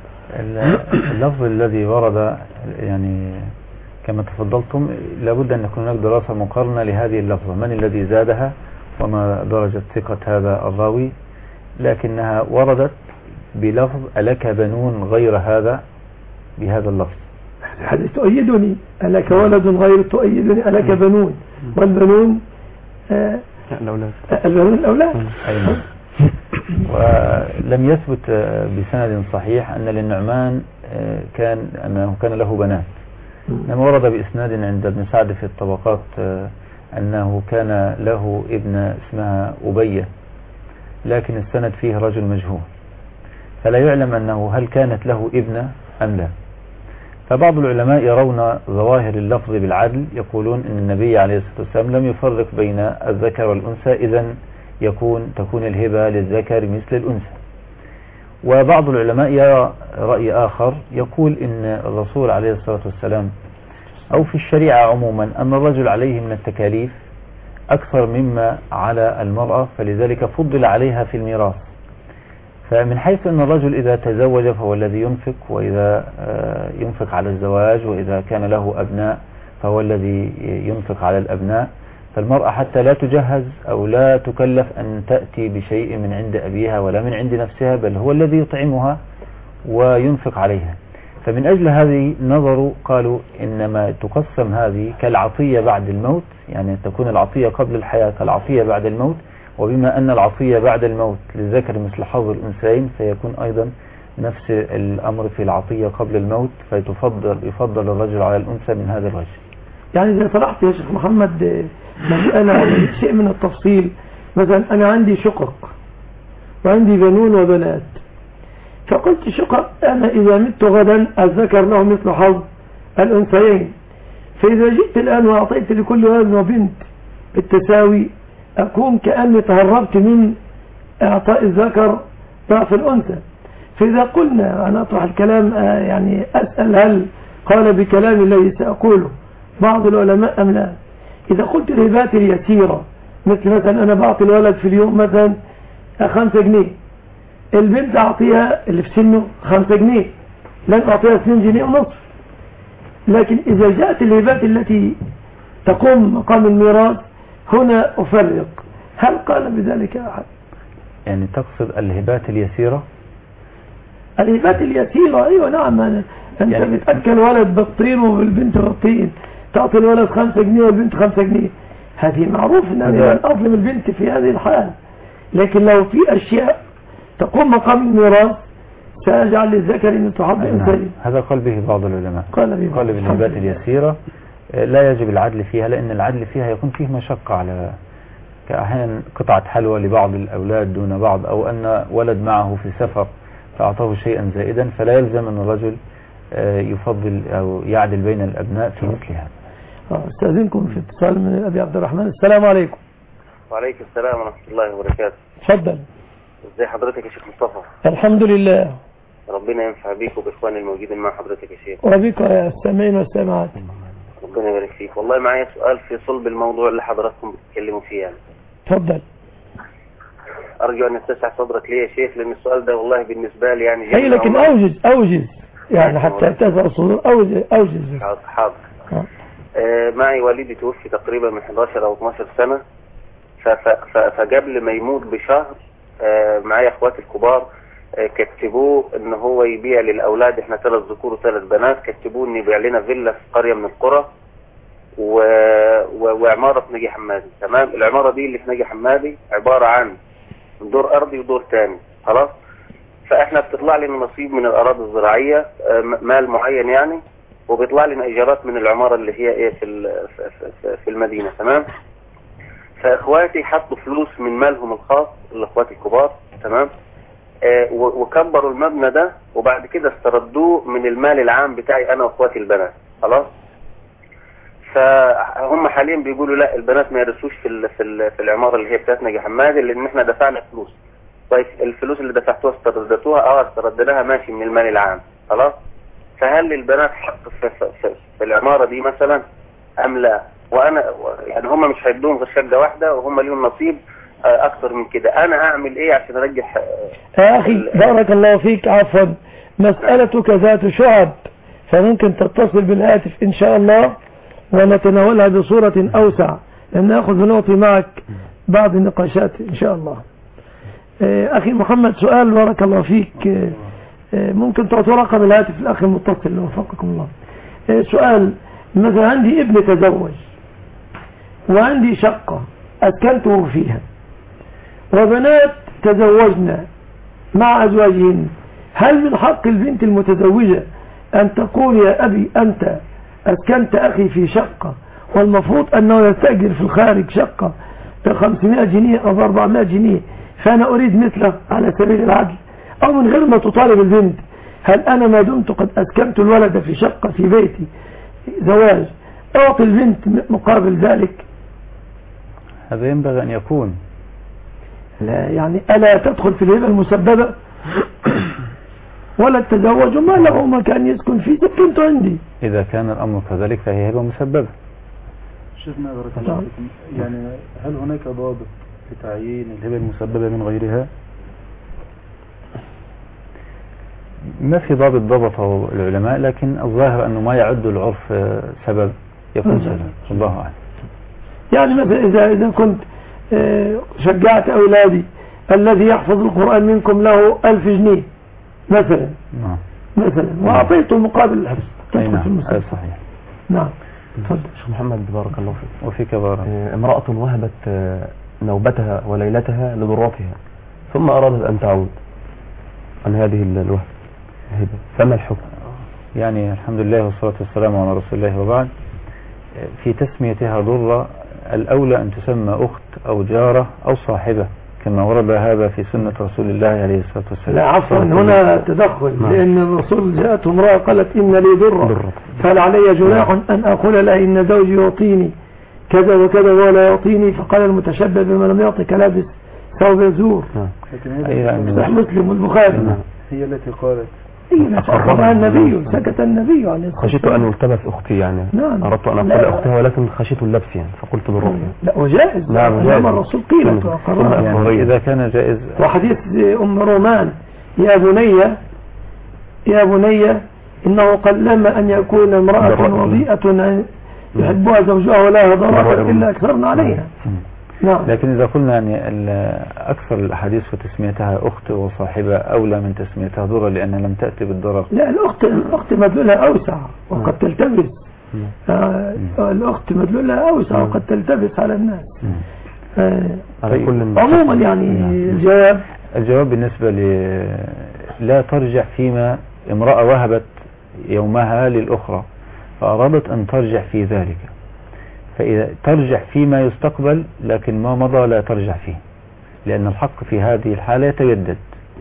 [SPEAKER 2] اللفظ الذي ورد يعني كما تفضلتم لابد أن يكون هناك دراسة مقارنة لهذه اللفظة، من الذي زادها وما درجة ثقة هذا الراوي، لكنها وردت بلفظ ألك بنون غير هذا بهذا اللفظ.
[SPEAKER 1] حديث تؤيدني ألك ولد غير تؤيدني ألك بنون، والبنون
[SPEAKER 4] الأولاد،
[SPEAKER 1] البنون الأولاد.
[SPEAKER 2] أيضا. ولم يثبت بسند صحيح أن للنعمان أنه كان له بنات، إنما ورد بإسناد عند ابن سعد في الطبقات أنه كان له ابن اسمها أبية، لكن السند فيه رجل مجهول، فلا يعلم أنه هل كانت له ابنة أم لا. فبعض العلماء يرون ظواهر اللفظ بالعدل، يقولون أن النبي عليه الصلاة والسلام لم يفرق بين الذكر والأنثى، إذن تكون الهبة للذكر مثل الأنثى. وبعض العلماء يرى رأي آخر، يقول إن الرسول عليه الصلاة والسلام أو في الشريعة عموما أن الرجل عليه من التكاليف أكثر مما على المرأة، فلذلك فضل عليها في الميراث. فمن حيث أن الرجل إذا تزوج فهو الذي ينفق، وإذا ينفق على الزواج، وإذا كان له أبناء فهو الذي ينفق على الأبناء، فالمرأة حتى لا تجهز أو لا تكلف أن تأتي بشيء من عند أبيها ولا من عند نفسها، بل هو الذي يطعمها وينفق عليها. فمن أجل هذه نظروا قالوا إنما تقسم هذه كالعطية بعد الموت، يعني تكون العطية قبل الحياة كالعطية بعد الموت، وبما أن العطية بعد الموت للذكر مثل حظ الأنثيين، فيكون أيضا نفس الأمر في العطية قبل الموت، فيفضل الرجل على الأنثى من هذا الوجه.
[SPEAKER 1] يعني إذا طلعت يا شيخ محمد مسألة شيء من التفصيل، مثلا أنا عندي شقق وعندي بنون وبنات، فقلت شقق أنا إذا مت غدا الذكر له مثل حظ الأنثيين، فإذا جئت الآن وأعطيت لكل ولد وبنت بالتساوي أكون كأني تهربت من إعطاء الذكر ضعف الأنثى. فإذا قلنا أنا أطرح الكلام يعني أسأل هل قال بكلام الذي سأقوله بعض العلماء أم لا؟ إذا قلت الهبات اليسيرة مثلا أنا بعطي الولد في اليوم مثلا 5 جنيه، البنت أعطيها اللي في سنه 5 جنيه، لن أعطيها 2 جنيه ونصف. لكن إذا جاءت الهبات التي تقوم مقام الميراث هنا أفرق، هل قال بذلك أحد؟
[SPEAKER 2] يعني تقصد الهبات اليسيرة؟
[SPEAKER 1] الهبات اليسيرة أيوة نعم. أنت يعني بتأكل ولد بالطين والبنت بالطين، تعطي الولد 5 جنيه والبنت 5 جنيه، هذه معروف أن أنا أظلم البنت في هذه الحال. لكن لو في أشياء تقوم مقام الميراث سأجعل للذكر مثل حظ الأنثيين.
[SPEAKER 2] هذا قال به بعض العلماء،
[SPEAKER 1] قال
[SPEAKER 2] بالنسبات اليسيرة لا يجب العدل فيها، لأن العدل فيها يكون فيه مشقة على كأحيانا قطعة حلوى لبعض الأولاد دون بعض، أو أن ولد معه في سفر فأعطاه شيئا زائدا، فلا يلزم أن الرجل يفضل أو يعدل بين الأبناء في مثل هذا.
[SPEAKER 1] استاذنكم في اتصال من أبي عبد الرحمن. السلام عليكم.
[SPEAKER 6] وعليكم السلام ورحمة الله وبركاته.
[SPEAKER 1] تفضل.
[SPEAKER 6] ازي حضرتك يا شيخ مصطفى؟
[SPEAKER 1] الحمد لله.
[SPEAKER 6] ربنا ينفع بيك وبإخواني الموجودين مع حضرتك يا شيخ.
[SPEAKER 1] وبك يا السامعين والسامعات.
[SPEAKER 6] ربنا يبارك فيك. والله معايا سؤال في صلب الموضوع اللي حضراتكم بتتكلموا فيه يعني.
[SPEAKER 1] تفضل.
[SPEAKER 6] أرجو أن تسع صدرك لي يا شيخ، لأن السؤال ده والله بالنسبة لي يعني
[SPEAKER 1] هي لكن أوجز يعني حتى تسع الصدور. أوجز.
[SPEAKER 6] حاضر. معي والدي توفي تقريبا من 11 أو 12 سنة، فقبل ما يموت بشهر معايا اخواتي الكبار كتبوه ان هو يبيع للاولاد، احنا 3 ذكور و3 بنات، كتبوه ان يبيع لنا فيلا في قرية من القرى وعمارة في نجي حمادي. تمام. العمارة دي اللي في نجي حمادي عبارة عن دور ارضي ودور تاني. خلاص. فاحنا بتطلع لنا نصيب من الاراضي الزراعية مال معين يعني، وبيطلع لنا ايجارات من العمارة اللي هي ايه في المدينة. تمام. فاخواتي حطوا فلوس من مالهم الخاص الاخوات الكبار. تمام. وكبروا المبنى ده، وبعد كده استردوه من المال العام بتاعي انا واخواتي البنات. خلاص. فهم حاليا بيقولوا لا البنات ما يرثوش في العماره اللي هي بتاعتنا يا حمادي، لان احنا دفعنا فلوس. طيب الفلوس اللي دفعتوها استردتوها؟ استردناها ماشي من المال العام. خلاص. فهل للبنات حق في العماره دي مثلا ام لا؟ وانا يعني هم مش هيدوهم غير شقه واحده وهم ليهم نصيب اكتر من كده. انا اعمل ايه عشان ارجح؟
[SPEAKER 1] يا اخي بارك الله فيك. عفوا، مسألتك ذات شعب، فممكن تتصل بالهاتف ان شاء الله ونتناولها بصورة اوسع، لان ناخذ ونعطي معك بعض النقاشات ان شاء الله. اخي محمد سؤال بارك الله فيك، ممكن تعطوا رقم الهاتف الاخ المتصل وفقكم الله. سؤال، مثلا عندي ابن تزوج وعندي شقة أسكنته فيها، وبنات تزوجنا مع أزواجهن، هل من حق البنت المتزوجة أن تقول يا أبي أنت أسكنت أخي في شقة والمفروض أنه يستأجر في الخارج شقة ب500 جنيه أو ب400 جنيه، فأنا أريد مثله على سبيل العدل، أو من غير ما تطالب البنت، هل أنا ما دمت قد أسكنت الولد في شقة في بيتي زواج أعطي البنت مقابل ذلك؟
[SPEAKER 2] هذا ينبغي أن يكون.
[SPEAKER 1] لا يعني ألا تدخل في الهبة المسببة؟ ولا تزوج ما له مكان يسكن فيه سكنت عندي.
[SPEAKER 2] إذا كان الأمر كذلك فهي هبة مسببة.
[SPEAKER 3] شيخنا بارك الله فيكم، يعني هل هناك ضابط لتعيين الهبة المسببة من غيرها؟
[SPEAKER 2] ما في ضبطه العلماء، لكن الظاهر أنه ما يعد العرف سبب يكون سبب. الله أعلم.
[SPEAKER 1] يعني مثلا إذا كنت شجعت أولادي الذي يحفظ القرآن منكم له 1000 جنيه مثلا، مثلا وأعطيته مقابل الحفظ تدخل في المستشفى.
[SPEAKER 2] صحيح.
[SPEAKER 1] نعم. تفضل.
[SPEAKER 4] شيخ محمد بارك الله فيك.
[SPEAKER 2] وفيك بارك.
[SPEAKER 4] امرأة وهبت نوبتها وليلتها لضرتها ثم أرادت أن تعود عن هذه الوهبة، فما الحكم؟
[SPEAKER 2] يعني الحمد لله والصلاة والسلام على رسول الله، وبعد. في تسميتها ضرة الأولى أن تسمى أخت أو جارة أو صاحبة، كما ورد هذا في سنة رسول الله عليه الصلاة والسلام.
[SPEAKER 1] لا عفوا، هنا تدخل، لأن الرسول جاءته امرأة قالت إن لي ضرة، فهل علي جناح أن أقول لها إن زوجي يعطيني كذا وكذا ولا يعطيني؟ فقال المتشبه بما لم يعطي كلابس ثوب الزور. مسلم والبخاري.
[SPEAKER 3] هي التي قالت
[SPEAKER 1] أقرها النبي، سكت النبي عليه الصلاة
[SPEAKER 4] خشيت أن التبس أختي، يعني أردت أن أقول أختها ولكن خشيت اللبس يعني فقلت بالرؤية.
[SPEAKER 1] لا وجائز.
[SPEAKER 4] نعم جائز.
[SPEAKER 1] الرسول قيل
[SPEAKER 2] يعني إذا كان جائز.
[SPEAKER 1] وحديث أم رومان يا بني إنه قلما أن يكون امرأة وضيئة يحبها زوجها ولا ضرر إلا أكثرنا عليها. نعم.
[SPEAKER 2] لكن إذا قلنا يعني أكثر الأحاديث في تسميتها أخت وصاحبة أولى من تسميتها ضرر، لأنها لم تأتي بالضرر.
[SPEAKER 1] لا، الأخت مدلولها أوسع وقد تلتبس. الأخت مدلولها أوسع وقد تلتبس على الناس.
[SPEAKER 2] على كل
[SPEAKER 1] عموما يعني الجواب
[SPEAKER 2] بالنسبة لا ترجع فيما امرأة وهبت يومها للأخرى فأرادت أن ترجع في ذلك، فإذا ترجع فيما يستقبل لكن ما مضى لا ترجع فيه، لأن الحق في هذه الحالة يتجدد،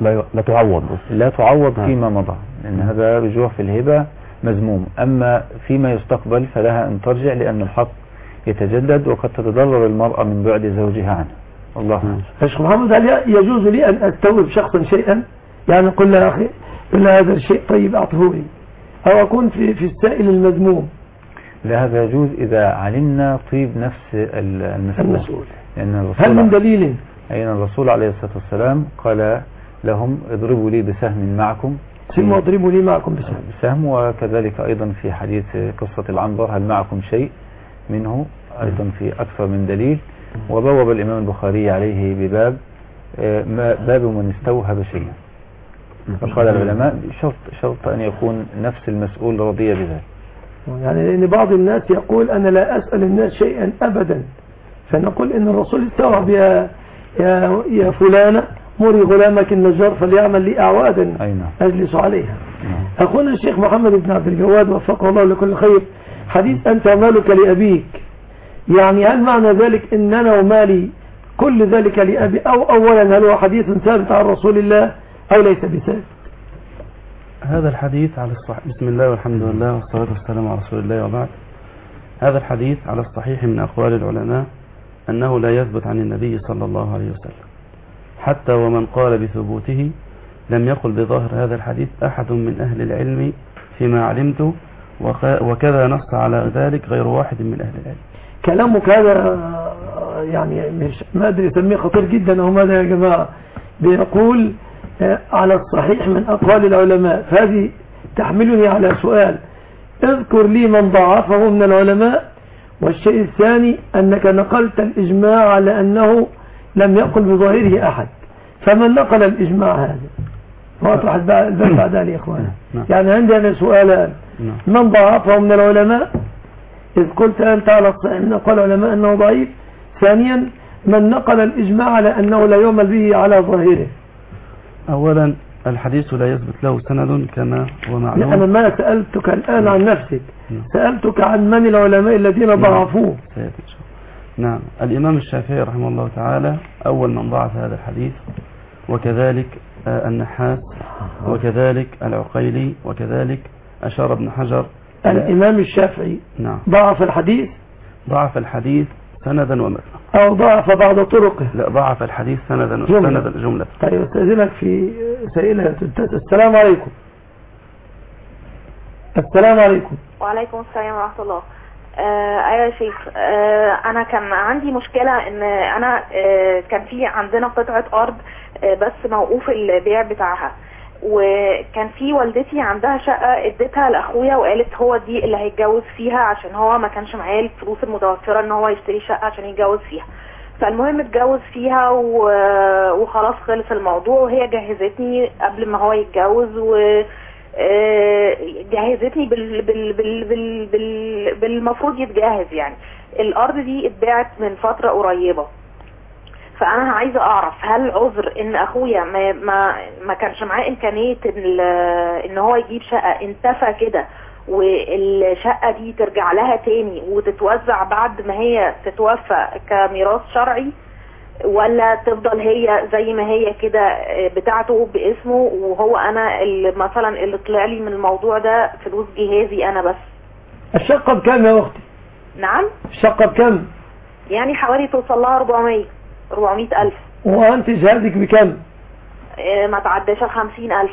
[SPEAKER 2] لا تعوض فيما مضى، لأن هذا رجوع في الهبة مذموم. أما فيما يستقبل فلها أن ترجع لأن الحق يتجدد، وقد تتضرر المرأة من بعد زوجها عنه. الله.
[SPEAKER 1] شيخ محمد، هل يجوز لي أن أستوعب شخصا شيئا، يعني قل له يا أخي قل له هذا الشيء طيب أعطه لي، أو أكون في السائل المذموم؟
[SPEAKER 2] لا، هذا يجوز إذا علمنا طيب نفس المسؤول.
[SPEAKER 1] هل من دليل؟
[SPEAKER 2] أين الرسول عليه الصلاة والسلام قال لهم اضربوا لي بسهم معكم،
[SPEAKER 1] ثم اضربوا لي معكم بسهم.
[SPEAKER 2] وكذلك أيضا في حديث قصة العنبر هل معكم شيء منه، أيضا في أكثر من دليل. وبوب الإمام البخاري عليه بباب باب من استوهب شيئا، فقال العلماء شرط أن يكون نفس المسؤول راضي بذلك.
[SPEAKER 1] يعني لأن بعض الناس يقول أنا لا أسأل الناس شيئا أبدا، فنقول إن الرسول استوعب يا فلانة مري غلامك النجار فليعمل لي أعوادا أجلس عليها. أخونا الشيخ محمد بن عبد الجواد وفقه الله لكل خير، حديث أنت مالك لأبيك، يعني هل معنى ذلك إن أنا ومالي كل ذلك لأبي، أو أولا هل هو حديث ثابت عن رسول الله أو ليس بثابت؟
[SPEAKER 5] هذا الحديث على الصحيح، بسم الله والحمد لله والصلاة والسلام على رسول الله وبعد. هذا الحديث على الصحيح من أقوال العلماء أنه لا يثبت عن النبي صلى الله عليه وسلم، حتى ومن قال بثبوته لم يقل بظاهر هذا الحديث أحد من أهل العلم فيما علمت، وكذا نص على ذلك غير واحد من أهل العلم.
[SPEAKER 1] كلامك هذا يعني مش ما أدري يسميه خطير جدا أو ماذا يا جماعة، بيقول على الصحيح من أقوال العلماء، فهذه تحملني على سؤال، اذكر لي من ضعفه من العلماء، والشيء الثاني أنك نقلت الإجماع على أنه لم يقل بظاهره أحد، فمن نقل الإجماع هذا؟ واطرح الباب بعد ذلك يا إخوانا. يعني عندي أنا سؤالان، من ضعفه من العلماء إذ قلت أنت على الصحيح من أقوال العلماء أنه ضعيف، ثانيا من نقل الإجماع على أنه لا يعمل به على ظاهره؟
[SPEAKER 5] أولا الحديث لا يثبت له سند كما هو معلوم.
[SPEAKER 1] أنا ما سألتك الآن عن نفسك، سألتك عن من العلماء الذين ضعفوه.
[SPEAKER 5] نعم، الإمام الشافعي رحمه الله تعالى أول من ضعف هذا الحديث، وكذلك النحاس، وكذلك العقيلي، وكذلك أشار ابن حجر.
[SPEAKER 1] الإمام الشافعي
[SPEAKER 5] نعم
[SPEAKER 1] ضعف الحديث،
[SPEAKER 5] ضعف الحديث سندا ومتنا،
[SPEAKER 1] أو ضعف بعض طرقه؟
[SPEAKER 5] لا، ضعف الحديث سندا جملة.
[SPEAKER 1] طيب استاذنك في سائلة. السلام عليكم. السلام عليكم.
[SPEAKER 7] وعليكم السلام ورحمة الله. أيها الشيخ، أنا كان عندي مشكلة إن أنا كان في عندنا قطعة أرض بس موقوف البيع بتاعها، وكان في والدتي عندها شقة اديتها لأخويا وقالت هو دي اللي هيتجوز فيها، عشان هو ما كانش معاه الفلوس المتوفرة ان هو يشتري شقة عشان يتجوز فيها. فالمهم اتجوز فيها وخلاص خلص الموضوع، وهي جهزتني قبل ما هو يتجوز، و جهزتني بالمفروض يتجهز. يعني الارض دي اتباعت من فترة قريبة، فانا عايزه اعرف هل عذر ان اخويا ما كانش معاه امكانيه ان هو يجيب شقه انتفى كده، والشقه دي ترجع لها تاني وتتوزع بعد ما هي تتوفى كميراث شرعي، ولا تفضل هي زي ما هي كده بتاعته باسمه، وهو انا مثلا اللي طلع لي من الموضوع ده فلوس جهازي انا بس.
[SPEAKER 1] الشقه بكام يا اختي؟
[SPEAKER 7] نعم،
[SPEAKER 1] الشقه بكام؟
[SPEAKER 7] يعني حوالي توصل لها 400,000.
[SPEAKER 1] وأنت جهازك بكم؟
[SPEAKER 7] ما تعداش 50,000.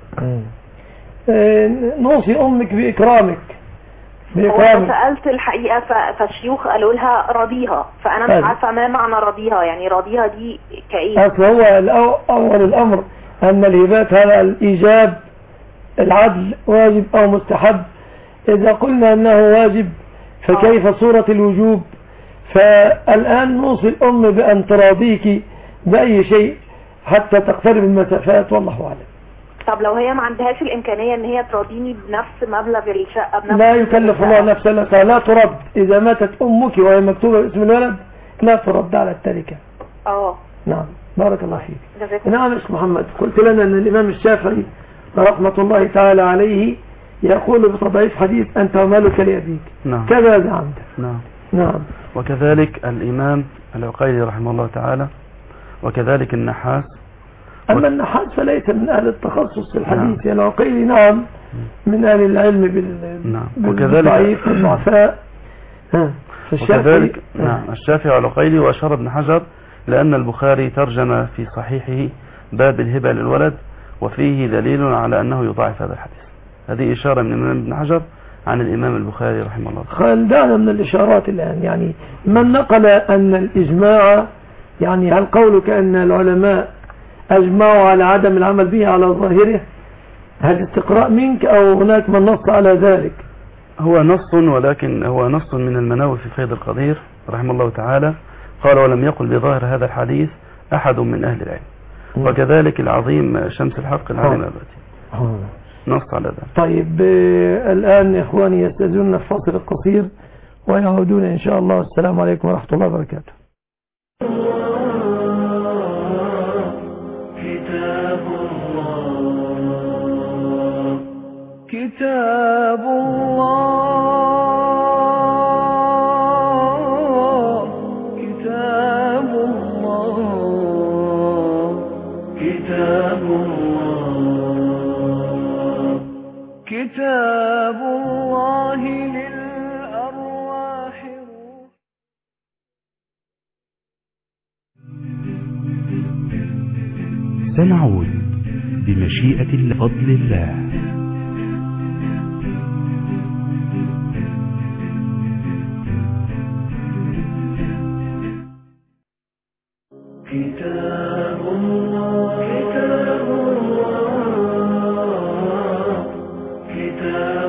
[SPEAKER 1] نوصي أمك بإكرامك.
[SPEAKER 7] سألت الحقيقة فالشيوخ قالوا لها راضيها، فأنا مش عارفة ما معنى راضيها، يعني راضيها دي كأيه؟
[SPEAKER 1] أصل هو أول الأمر أن الهبات هذا الإيجاب العدل واجب أو مستحب. إذا قلنا أنه واجب فكيف صورة الوجوب؟ فالآن نوصي الأم بأن تراضيك بأي شيء حتى تقترب المسافات، والله أعلم.
[SPEAKER 7] طب لو هي ما عندهاش الإمكانية أن هي تراضيني بنفس مبلغ الشقة بنفس،
[SPEAKER 1] لا يكلف الله نفسا لا ترد. إذا ماتت أمك وهي مكتوبة باسم الولد لا ترد على التركة.
[SPEAKER 7] نعم.
[SPEAKER 1] بارك الله فيك.
[SPEAKER 7] جزاكم
[SPEAKER 1] نعم يا شيخ محمد، قلت لنا أن الإمام الشافعي رحمة الله تعالى عليه يقول بتضعيف حديث أنت ومالك لأبيك.
[SPEAKER 5] نعم.
[SPEAKER 1] كذا زعمت.
[SPEAKER 5] نعم.
[SPEAKER 1] نعم.
[SPEAKER 5] وكذلك الإمام العقيلي رحمه الله تعالى، وكذلك النحاس.
[SPEAKER 1] أما النحاس فليس من أهل التخصص في الحديث.
[SPEAKER 5] نعم.
[SPEAKER 1] العقيلي نعم من أهل العلم
[SPEAKER 5] نعم.
[SPEAKER 1] بالضعيف والضعفاء.
[SPEAKER 5] وكذلك نعم الشافعي والعقيلي. وأشار ابن حجر لأن البخاري ترجم في صحيحه باب الهبة للولد، وفيه دليل على أنه يضاعف هذا الحديث. هذه إشارة من الإمام ابن حجر عن الإمام البخاري رحمه الله.
[SPEAKER 1] خلدنا من الإشارات الآن، يعني من نقل أن الإجماع، يعني هل قولك أن العلماء أجمعوا على عدم العمل به على ظاهره، هل استقراء منك أو هناك من نص على ذلك؟
[SPEAKER 5] هو نص، ولكن هو نص من المناوي في فيض القدير رحمه الله تعالى، قال ولم يقل بظاهر هذا الحديث أحد من أهل العلم. وكذلك العظيم شمس الحق العالم أبدي نص على ذلك.
[SPEAKER 1] طيب الآن إخواني يستأذنون الفاصل القصير ويعودون إن شاء الله. السلام عليكم ورحمة الله وبركاته. كتاب الله كتاب الله كتاب الله كتاب الله للأرواح.
[SPEAKER 8] سنعود بمشيئة فضل الله.
[SPEAKER 1] كتاب الله كتاب الله كتاب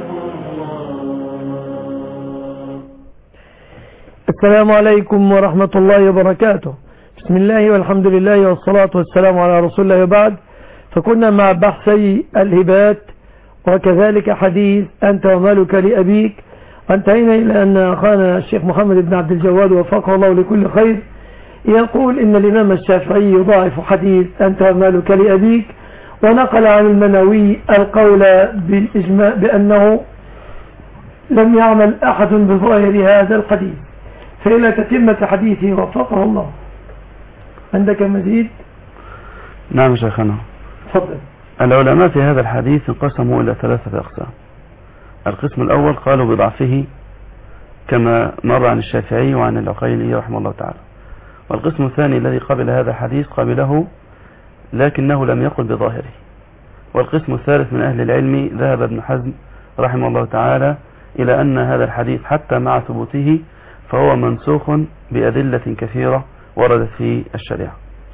[SPEAKER 1] الله. السلام عليكم ورحمة الله وبركاته. بسم الله والحمد لله والصلاة والسلام على رسول الله وبعد. فكنا مع بحثي الهبات وكذلك حديث أنت ومالك لأبيك، وانتهينا إلى أن أخانا الشيخ محمد بن عبد الجواد وفقه الله لكل خير يقول إن الإمام الشافعي يضاعف حديث أنت ومالك لأبيك، ونقل عن المنوي القول بالإجماع بأنه لم يعمل أحد بظاهر هذا الحديث. فإلى تتمة حديثه وفقه الله. عندك مزيد؟
[SPEAKER 5] نعم شيخنا.
[SPEAKER 1] تفضل.
[SPEAKER 5] العلماء في هذا الحديث انقسموا إلى 3 أقسام. القسم الأول قالوا بضعفه كما مر عن الشافعي وعن العقيلي رحمه الله تعالى. والقسم الثاني الذي قبل هذا الحديث قبله لكنه لم يقل بظاهره. والقسم الثالث من أهل العلم ذهب ابن حزم رحمه الله تعالى إلى أن هذا الحديث حتى مع ثبوته فهو منسوخ بأدلة كثيرة وردت في الشريعة.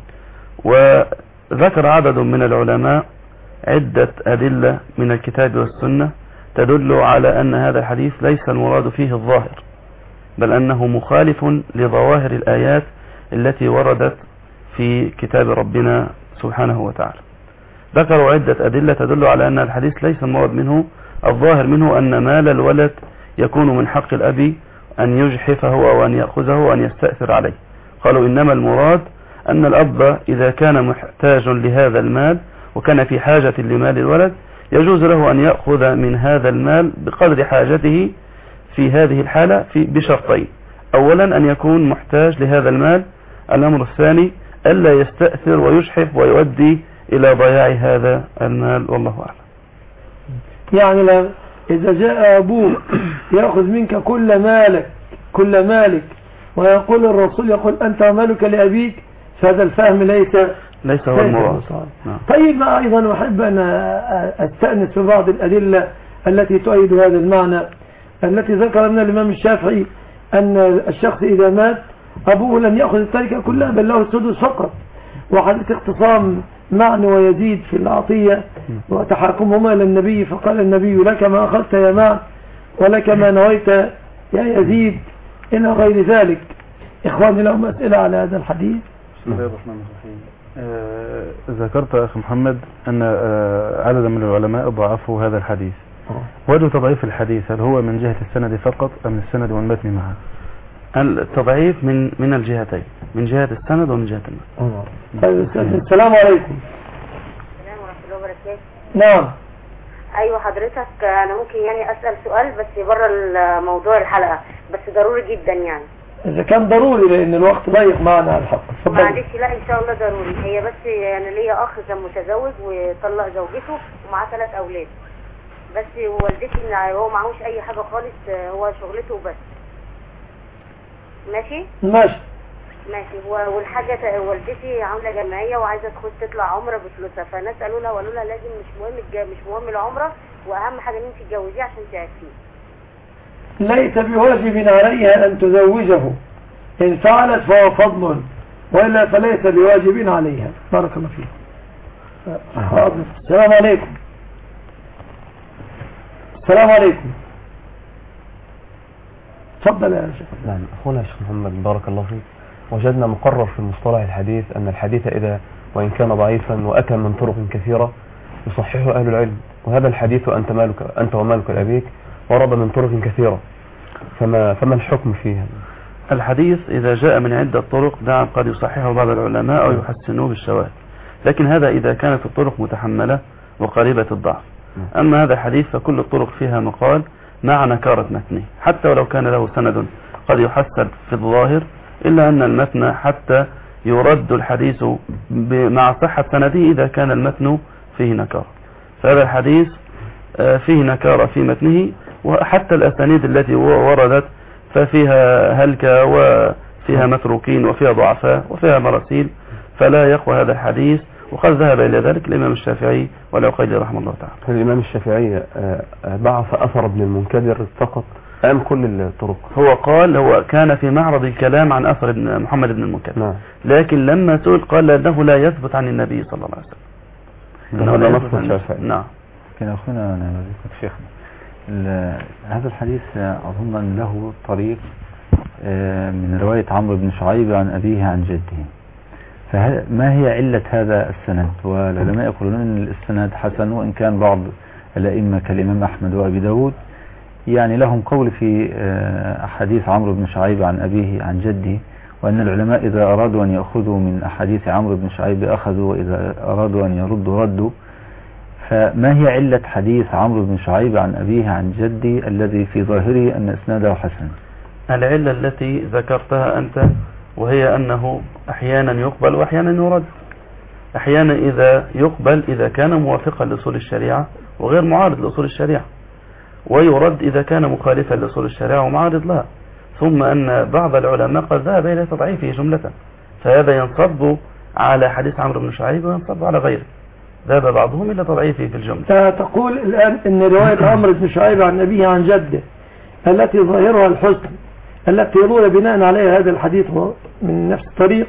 [SPEAKER 5] وذكر عدد من العلماء عدة أدلة من الكتاب والسنة تدل على أن هذا الحديث ليس المراد فيه الظاهر، بل أنه مخالف لظواهر الآيات التي وردت في كتاب ربنا سبحانه وتعالى. ذكروا عدة أدلة تدل على أن الحديث ليس المراد منه الظاهر منه أن مال الولد يكون من حق الأب أن يجحفه أو أن يأخذه وأن يستأثر عليه. قالوا إنما المراد أن الأب إذا كان محتاج لهذا المال وكان في حاجة لمال الولد يجوز له أن يأخذ من هذا المال بقدر حاجته في هذه الحالة بشرطين: أولا أن يكون محتاج لهذا المال، الأمر الثاني ألا يستأثر ويشحف ويؤدي إلى ضياع هذا المال، والله أعلم.
[SPEAKER 1] يعني إذا جاء أبوك يأخذ منك كل مالك ويقول الرسول يقول أنت ومالك لأبيك، فهذا الفهم ليس
[SPEAKER 5] هو المراد.
[SPEAKER 1] طيب أيضا أحب أن أستأنس في بعض الأدلة التي تؤيد هذا المعنى التي ذكر لنا الإمام الشافعي أن الشخص إذا مات أبوه لن يأخذ التركة كلها بل له السدس فقط، وحدث اختصام معن ويزيد في العطية وتحاكمهما إلى النبي، فقال النبي لك ما أخذت يا معن ولك ما نويت يا يزيد إلى غير ذلك. إخواني لهم أسئلة على هذا الحديث.
[SPEAKER 3] بسم الله الرحمن الرحيم. ذكرت أخي محمد أن عددا من العلماء ضعفوا هذا الحديث. وجه تضعيف الحديث هل هو من جهة السند فقط أم السند والمتن معا؟
[SPEAKER 5] التضعيف من الجهتين، من جهة السند ومن جهة المتن.
[SPEAKER 1] طيب السلام عليكم.
[SPEAKER 9] السلام ورحمة الله وبركاته.
[SPEAKER 1] نعم.
[SPEAKER 9] ايوه حضرتك، انا ممكن يعني اسأل سؤال بس بره موضوع الحلقة، بس ضروري جدا يعني.
[SPEAKER 1] اذا كان ضروري لان الوقت ضيق معنا على الحق.
[SPEAKER 9] معلش لا ان شاء الله ضروري. هي بس انا ليا اخ كان متزوج وطلق زوجته ومعاه 3 اولاد، بس والدتي هو معهوش اي حاجة خالص، هو شغلته بس. ماشي والحاجة والدتي عاملة جمعية وعايزة تطلع عمرة بفلوسها، فالناس قالوا لها لازم مش مهم العمرة، واهم حاجة ان انت تتجوزيه عشان تعرفيه.
[SPEAKER 1] ليس بواجب عليها ان تزوجه، ان فعلت فهو فضل، وإلا فليس بواجب عليها. بارك الله فيك. السلام عليكم. السلام عليكم. تفضل يا شيخ.
[SPEAKER 4] نعم أخونا الشيخ محمد بارك الله فيك، وجدنا مقرر في المصطلح الحديث أن الحديث إذا وإن كان ضعيفا وأتى من طرق كثيرة يصححه أهل العلم، وهذا الحديث أنت ومالك لأبيك ورد من طرق كثيرة، فما الحكم فيها؟
[SPEAKER 5] الحديث إذا جاء من عدة طرق نعم قد يصححه بعض العلماء أو يحسنوه بالشواهد، لكن هذا إذا كانت الطرق متحملة وقريبة الضعف. أما هذا الحديث فكل الطرق فيها مقال مع نكارة متنه، حتى ولو كان له سند قد يحسن في الظاهر، إلا أن المتن حتى يرد الحديث مع صحة سنده إذا كان المتن فيه نكارة. فهذا الحديث فيه نكارة في متنه، وحتى الأسانيد التي وردت ففيها هلكة وفيها متروكين وفيها ضعفاء وفيها مراسيل، فلا يقوى هذا الحديث. وقد ذهب إلى ذلك الإمام الشافعي والعقيلي رحمه الله تعالى.
[SPEAKER 4] الإمام الشافعي ضعف أثر ابن المنكدر فقط أم كل الطرق؟
[SPEAKER 5] هو كان في معرض الكلام عن أثر محمد بن المنكدر.
[SPEAKER 4] نعم.
[SPEAKER 5] لكن لما سئل قال أنه لا يثبت عن النبي صلى الله عليه وسلم.
[SPEAKER 2] إنه
[SPEAKER 5] لا
[SPEAKER 2] يثبت عن الشافعي.
[SPEAKER 5] نعم.
[SPEAKER 2] لكن أخونا أنا أذكر شيخنا هذا الحديث أظن أن له طريق من رواية عمرو بن شعيب عن أبيه عن جده، فما هي علة هذا السند؟ والعلماء يقولون أن السند حسن، وإن كان بعض الأئمة كالإمام أحمد وأبي داود يعني لهم قول في أحاديث عمرو بن شعيب عن أبيه عن جده، وأن العلماء إذا أرادوا أن يأخذوا من أحاديث عمرو بن شعيب أخذوا، وإذا أرادوا أن يردوا ردوا. فما هي علة حديث عمرو بن شعيب عن أبيه عن جدي الذي في ظاهره أن إسناده حسن؟
[SPEAKER 5] العلة التي ذكرتها أنت، وهي أنه أحيانا يقبل وأحيانا يرد. أحيانا إذا يقبل إذا كان موافقا لأصول الشريعة وغير معارض لأصول الشريعة، ويرد إذا كان مخالفا لأصول الشريعة ومعارض لها. ثم أن بعض العلماء قد ذهب إلى تضعيفه جملة، فهذا ينصب على حديث عمرو بن شعيب وينصب على غيره. ذهب بعضهم إلى تضعيفه في الجملة.
[SPEAKER 1] تقول الآن أن رواية عمرو بن شعيب عن أبيه عن جده التي ظاهرها الحسن، التي يروى بناء عليها هذا الحديث من نفس الطريق.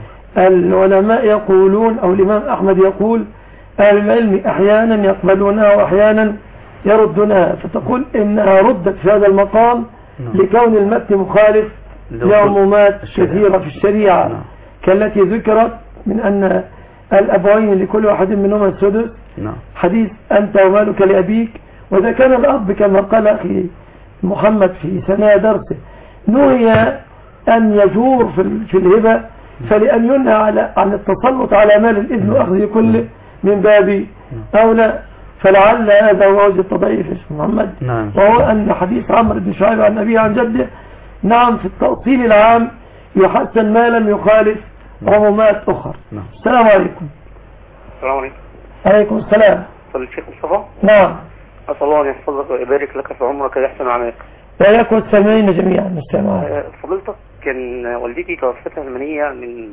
[SPEAKER 1] العلماء يقولون أو الإمام أحمد يقول أهل العلم أحيانا يقبلونها وأحيانا يردونها، فتقول إنها ردت في هذا المقام لكون المتن مخالف لعمومات كثيرة في الشريعة كالتي ذكرت من أن الأبوين لكل واحد منهما السدس، حديث أنت ومالك لأبيك. وإذا كان الأب كما قال أخي محمد في ثنايا درسه نهي أن يجور في الهبة، فلأن ينهى عن التسلط على مال الإذن وأخذ كل من باب أولى. فلعل هذا هو وجه التضعيف يا محمد، وهو أن حديث عمرو بن شعيب عن أبيه عن جده نعم في التأصيل العام يحسن ما لم يخالف عمومات أخرى. السلام عليكم.
[SPEAKER 6] السلام عليكم.
[SPEAKER 1] عليكم السلام.
[SPEAKER 6] فضيلة الشيخ مصطفى.
[SPEAKER 1] نعم.
[SPEAKER 6] أسأل الله أن يحفظك ويبارك لك في عمرك ويحسن عملك.
[SPEAKER 1] وإياكم السامعين جميعا.
[SPEAKER 6] فضيلتك كان والدتي توفتها المنية من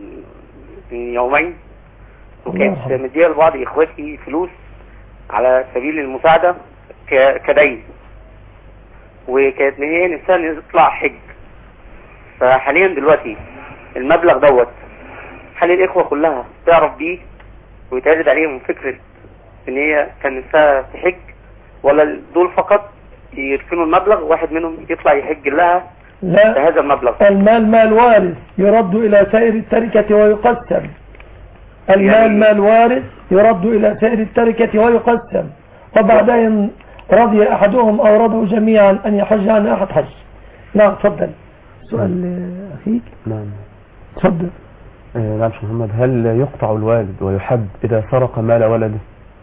[SPEAKER 6] يومين، وكانت مدية لبعض إخواتي فلوس على سبيل المساعدة كدين، وكانت هي نفسها ان تطلع حج. فحاليا دلوقتي المبلغ دوت هل الإخوة كلها تعرف بيه ويتعرض عليهم فكرة ان هي كان نفسها تحج، ولا دول فقط يركنوا المبلغ واحد منهم يطلع يحج لها بهذا المبلغ؟
[SPEAKER 1] المال مال وارث يرد إلى سائر التركة ويقسم. المال مال وارث يرد إلى سائر التركة ويقسم، وبعدين رضي أحدهم أو رضوا جميعا أن يحج عن أحد حج. نعم تفضل. سؤال أخيك.
[SPEAKER 4] نعم
[SPEAKER 1] تفضل.
[SPEAKER 4] نعم شيخ محمد، هل يقطع الوالد ويحد إذا سرق مال ولده؟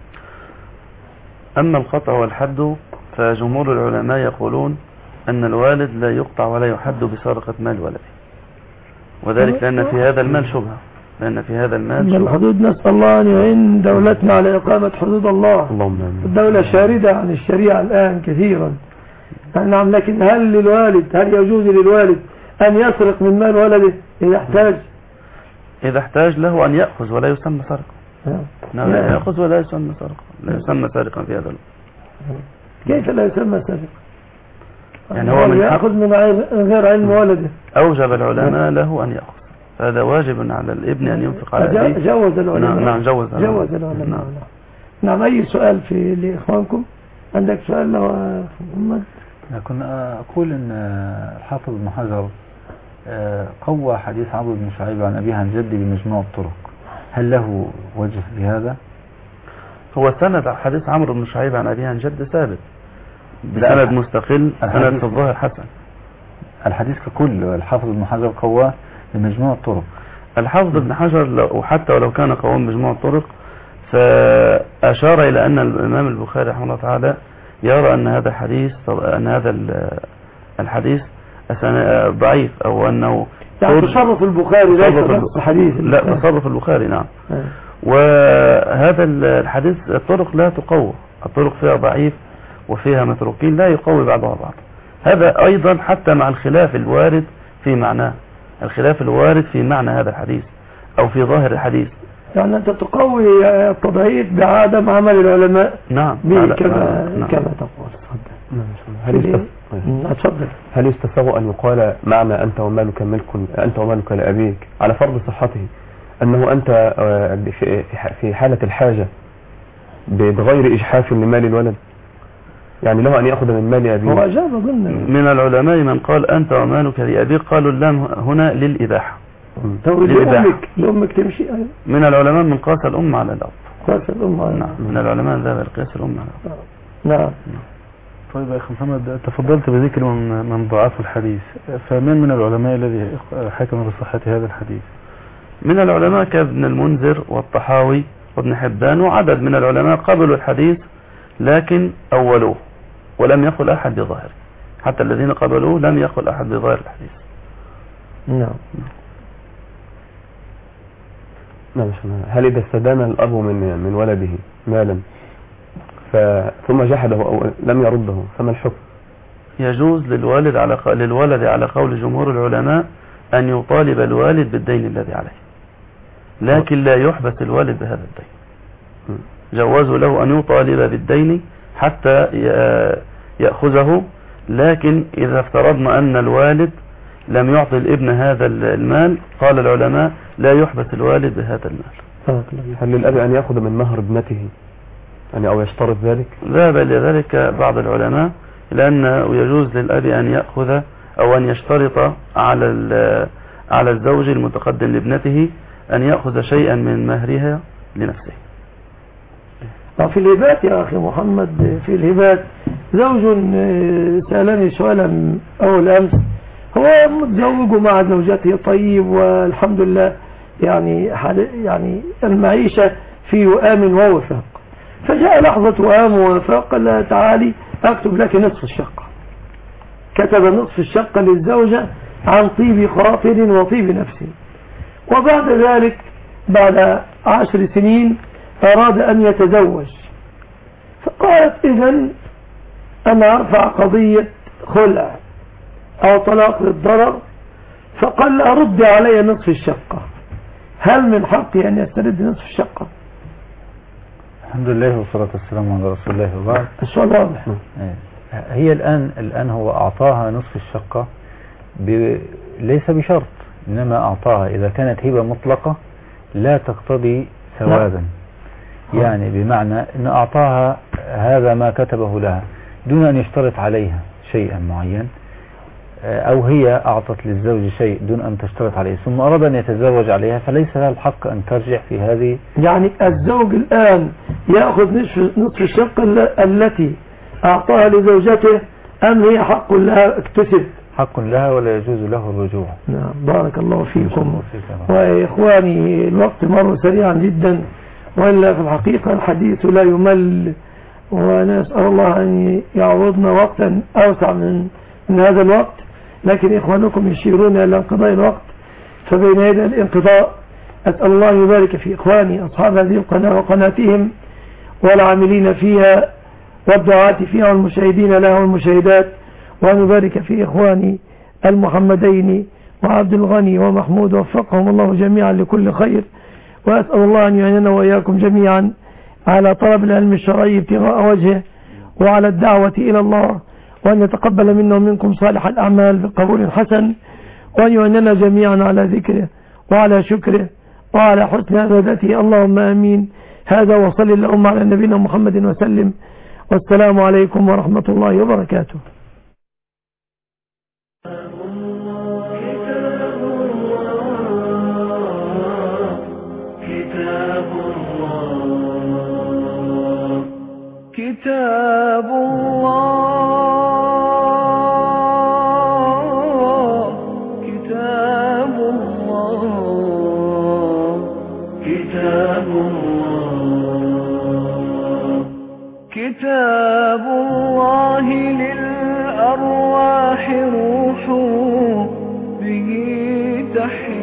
[SPEAKER 5] أما القطع والحد فجمهور العلماء يقولون أن الوالد لا يقطع ولا يحد بسرقة مال ولده، وذلك لأن في هذا المال شبهة، لأن في هذا المال
[SPEAKER 1] من الحدود نسأل الله أن يعين دولتنا على إقامة حدود الله. الدولة شاردة عن الشريعة الآن كثيرا. نعم، لكن هل يجوز للوالد أن يسرق من مال ولده إذا احتاج
[SPEAKER 5] له أن يأخذ ولا يسمى سرقة. نعم، لا يأخذ ولا يسمى سرقة، لا يسمى سرقا في هذا الوقت.
[SPEAKER 1] كيف لا يسمى سرقة؟
[SPEAKER 5] يعني هو من
[SPEAKER 1] يأخذ من غير علم ولده.
[SPEAKER 5] أوجب العلماء له أن يأخذ، هذا واجب على الابن أن ينفق على أبيه.
[SPEAKER 1] جوز العلماء.
[SPEAKER 5] نعم جوز
[SPEAKER 1] العلماء. نعم. أي سؤال لإخوانكم؟ عندك سؤال محمد؟
[SPEAKER 2] كنا أقول أن الحافظ بن حجر قوى حديث عمرو بن شعيب عن أبيه عن جدي بمجموع الطرق، هل له وجه لهذا؟
[SPEAKER 5] هو سند حديث عمرو بن شعيب عن أبيه عن جد ثابت بسند مستقل، سند في الظاهر حسن.
[SPEAKER 2] الحديث ككل الحافظ بن حجر قواه بمجموع الطرق.
[SPEAKER 5] الحافظ بن حجر وحتى ولو كان قواه بمجموع الطرق فأشار إلى أن الإمام البخاري رحمه الله تعالى يرى أن هذا الحديث ضعيف، أو أنه
[SPEAKER 1] يعني تصرف البخاري ليس نفس الحديث.
[SPEAKER 5] لا، تصرف البخاري نعم. وهذا الحديث الطرق لا تقوى، الطرق فيها ضعيف وفيها متروكين لا يقوي بعضها بعض. هذا أيضا حتى مع الخلاف الوارد في معناه، الخلاف الوارد في معنى هذا الحديث أو في ظاهر الحديث.
[SPEAKER 1] يعني أنت تقوي التضعيف بعدم عمل العلماء.
[SPEAKER 5] نعم
[SPEAKER 1] كما تقول. تفضل.
[SPEAKER 4] هل يستساغ أن يقال معنى أنت ومالك لأبيك على فرض صحته أنه أنت في حالة الحاجة بغير إجحاف لمال الولد، يعني له أن يأخذ من مال أبيه؟
[SPEAKER 1] هو أجاب ضمن
[SPEAKER 5] من العلماء من قال أنت ومالك لأبيك، قالوا اللام هنا للإباحة.
[SPEAKER 1] لأمك تمشي.
[SPEAKER 5] من العلماء من قاس الأم على الأب.
[SPEAKER 1] قاس الأم على
[SPEAKER 5] نعم، من العلماء ذهب القياس الأم على الأب.
[SPEAKER 1] نعم.
[SPEAKER 3] طيب يا أخي محمد، تفضلت بذكر من ضعف الحديث، فمن العلماء الذي حكم بصحة هذا الحديث؟
[SPEAKER 5] من العلماء كابن المنذر والطحاوي وابن حبان وعدد من العلماء قبلوا الحديث لكن أولوه ولم يقل أحد بظاهر، حتى الذين قبلوه لم يقل أحد بظاهر الحديث.
[SPEAKER 4] نعم. هل إذا استدان الأب من ولده مالا ثم جحده أو لم يرده فما الحكم؟
[SPEAKER 5] يجوز للولد على قول جمهور العلماء أن يطالب الوالد بالدين الذي عليه، لكن لا يحبس الوالد بهذا الدين. جوزوا له أن يطالب بالدين حتى يأخذه، لكن إذا افترضنا أن الوالد لم يعطي الابن هذا المال قال العلماء لا يحبس الوالد بهذا المال.
[SPEAKER 4] هل للأب أن يأخذ من مهر ابنته يعني أو يشترط ذلك؟
[SPEAKER 5] ذهب لذلك بعض العلماء لأنه يجوز للأب أن يأخذ أو أن يشترط على الزوج المتقدم لابنته أن يأخذ شيئا من مهرها لنفسه.
[SPEAKER 1] في الهبات يا أخي محمد، في الهبات زوج سألني سؤالا أول أمس، هو متزوج مع زوجته طيب والحمد لله، يعني المعيشة في وئام ووفاق، فجاء لحظة وئام ووفاق قال لها تعالي أكتب لك نصف الشقة. كتب نصف الشقة للزوجة عن طيب خاطر وطيب نفس، وبعد ذلك بعد 10 سنين أراد أن يتزوج، فقالت إذن أنا أرفع قضية خلع أو طلاق للضرر، فقال أرد علي نصف الشقة، هل من حقي أن يسترد نصف الشقة؟
[SPEAKER 2] الحمد لله والصلاة والسلام على رسول الله وبعد.
[SPEAKER 1] السؤال واضح.
[SPEAKER 2] هي الآن هو أعطاها نصف الشقة ليس بشرط، إنما أعطاها إذا كانت هبة مطلقة لا تقتضي ثوابا، يعني بمعنى أن أعطاها هذا ما كتبه لها دون أن يشترط عليها شيئا معين، أو هي أعطت للزوج شيء دون أن تشترط عليه ثم أراد أن يتزوج عليها، فليس لها الحق أن ترجع في هذه.
[SPEAKER 1] يعني الزوج الآن يأخذ نصف الشقة التي أعطاها لزوجته، أم هي حق لها اكتسب
[SPEAKER 2] حق لها ولا يجوز له الرجوع.
[SPEAKER 1] نعم بارك الله فيكم. وإخواني الوقت مر سريعا جدا، وإلا في الحقيقة الحديث لا يمل، ونسأل الله أن يعوضنا وقتا أوسع من هذا الوقت، لكن إخوانكم يشيرون إلى انقضاء الوقت، فبين يدي الانقضاء أسأل الله أن يبارك في إخواني أصحاب هذه القناة وقناتهم والعاملين فيها والدعاة فيها والمشاهدين لها والمشاهدات، وأن يبارك في إخواني المحمدين وعبد الغني ومحمود، وفقهم الله جميعا لكل خير، وأسأل الله أن يعيننا وإياكم جميعا على طلب العلم الشرعي ابتغاء وجهه وعلى الدعوة إلى الله، وأن يتقبل منا ومنكم صالح الأعمال بقبول حسن، وأن يعيننا جميعا على ذكره وعلى شكره وعلى حسن عبادته، اللهم آمين. هذا وصل اللهم على نبينا محمد وسلم، والسلام عليكم ورحمة الله وبركاته.
[SPEAKER 10] كتاب الله كتاب الله كتاب الله كتاب الله للأرواح روح به تحيا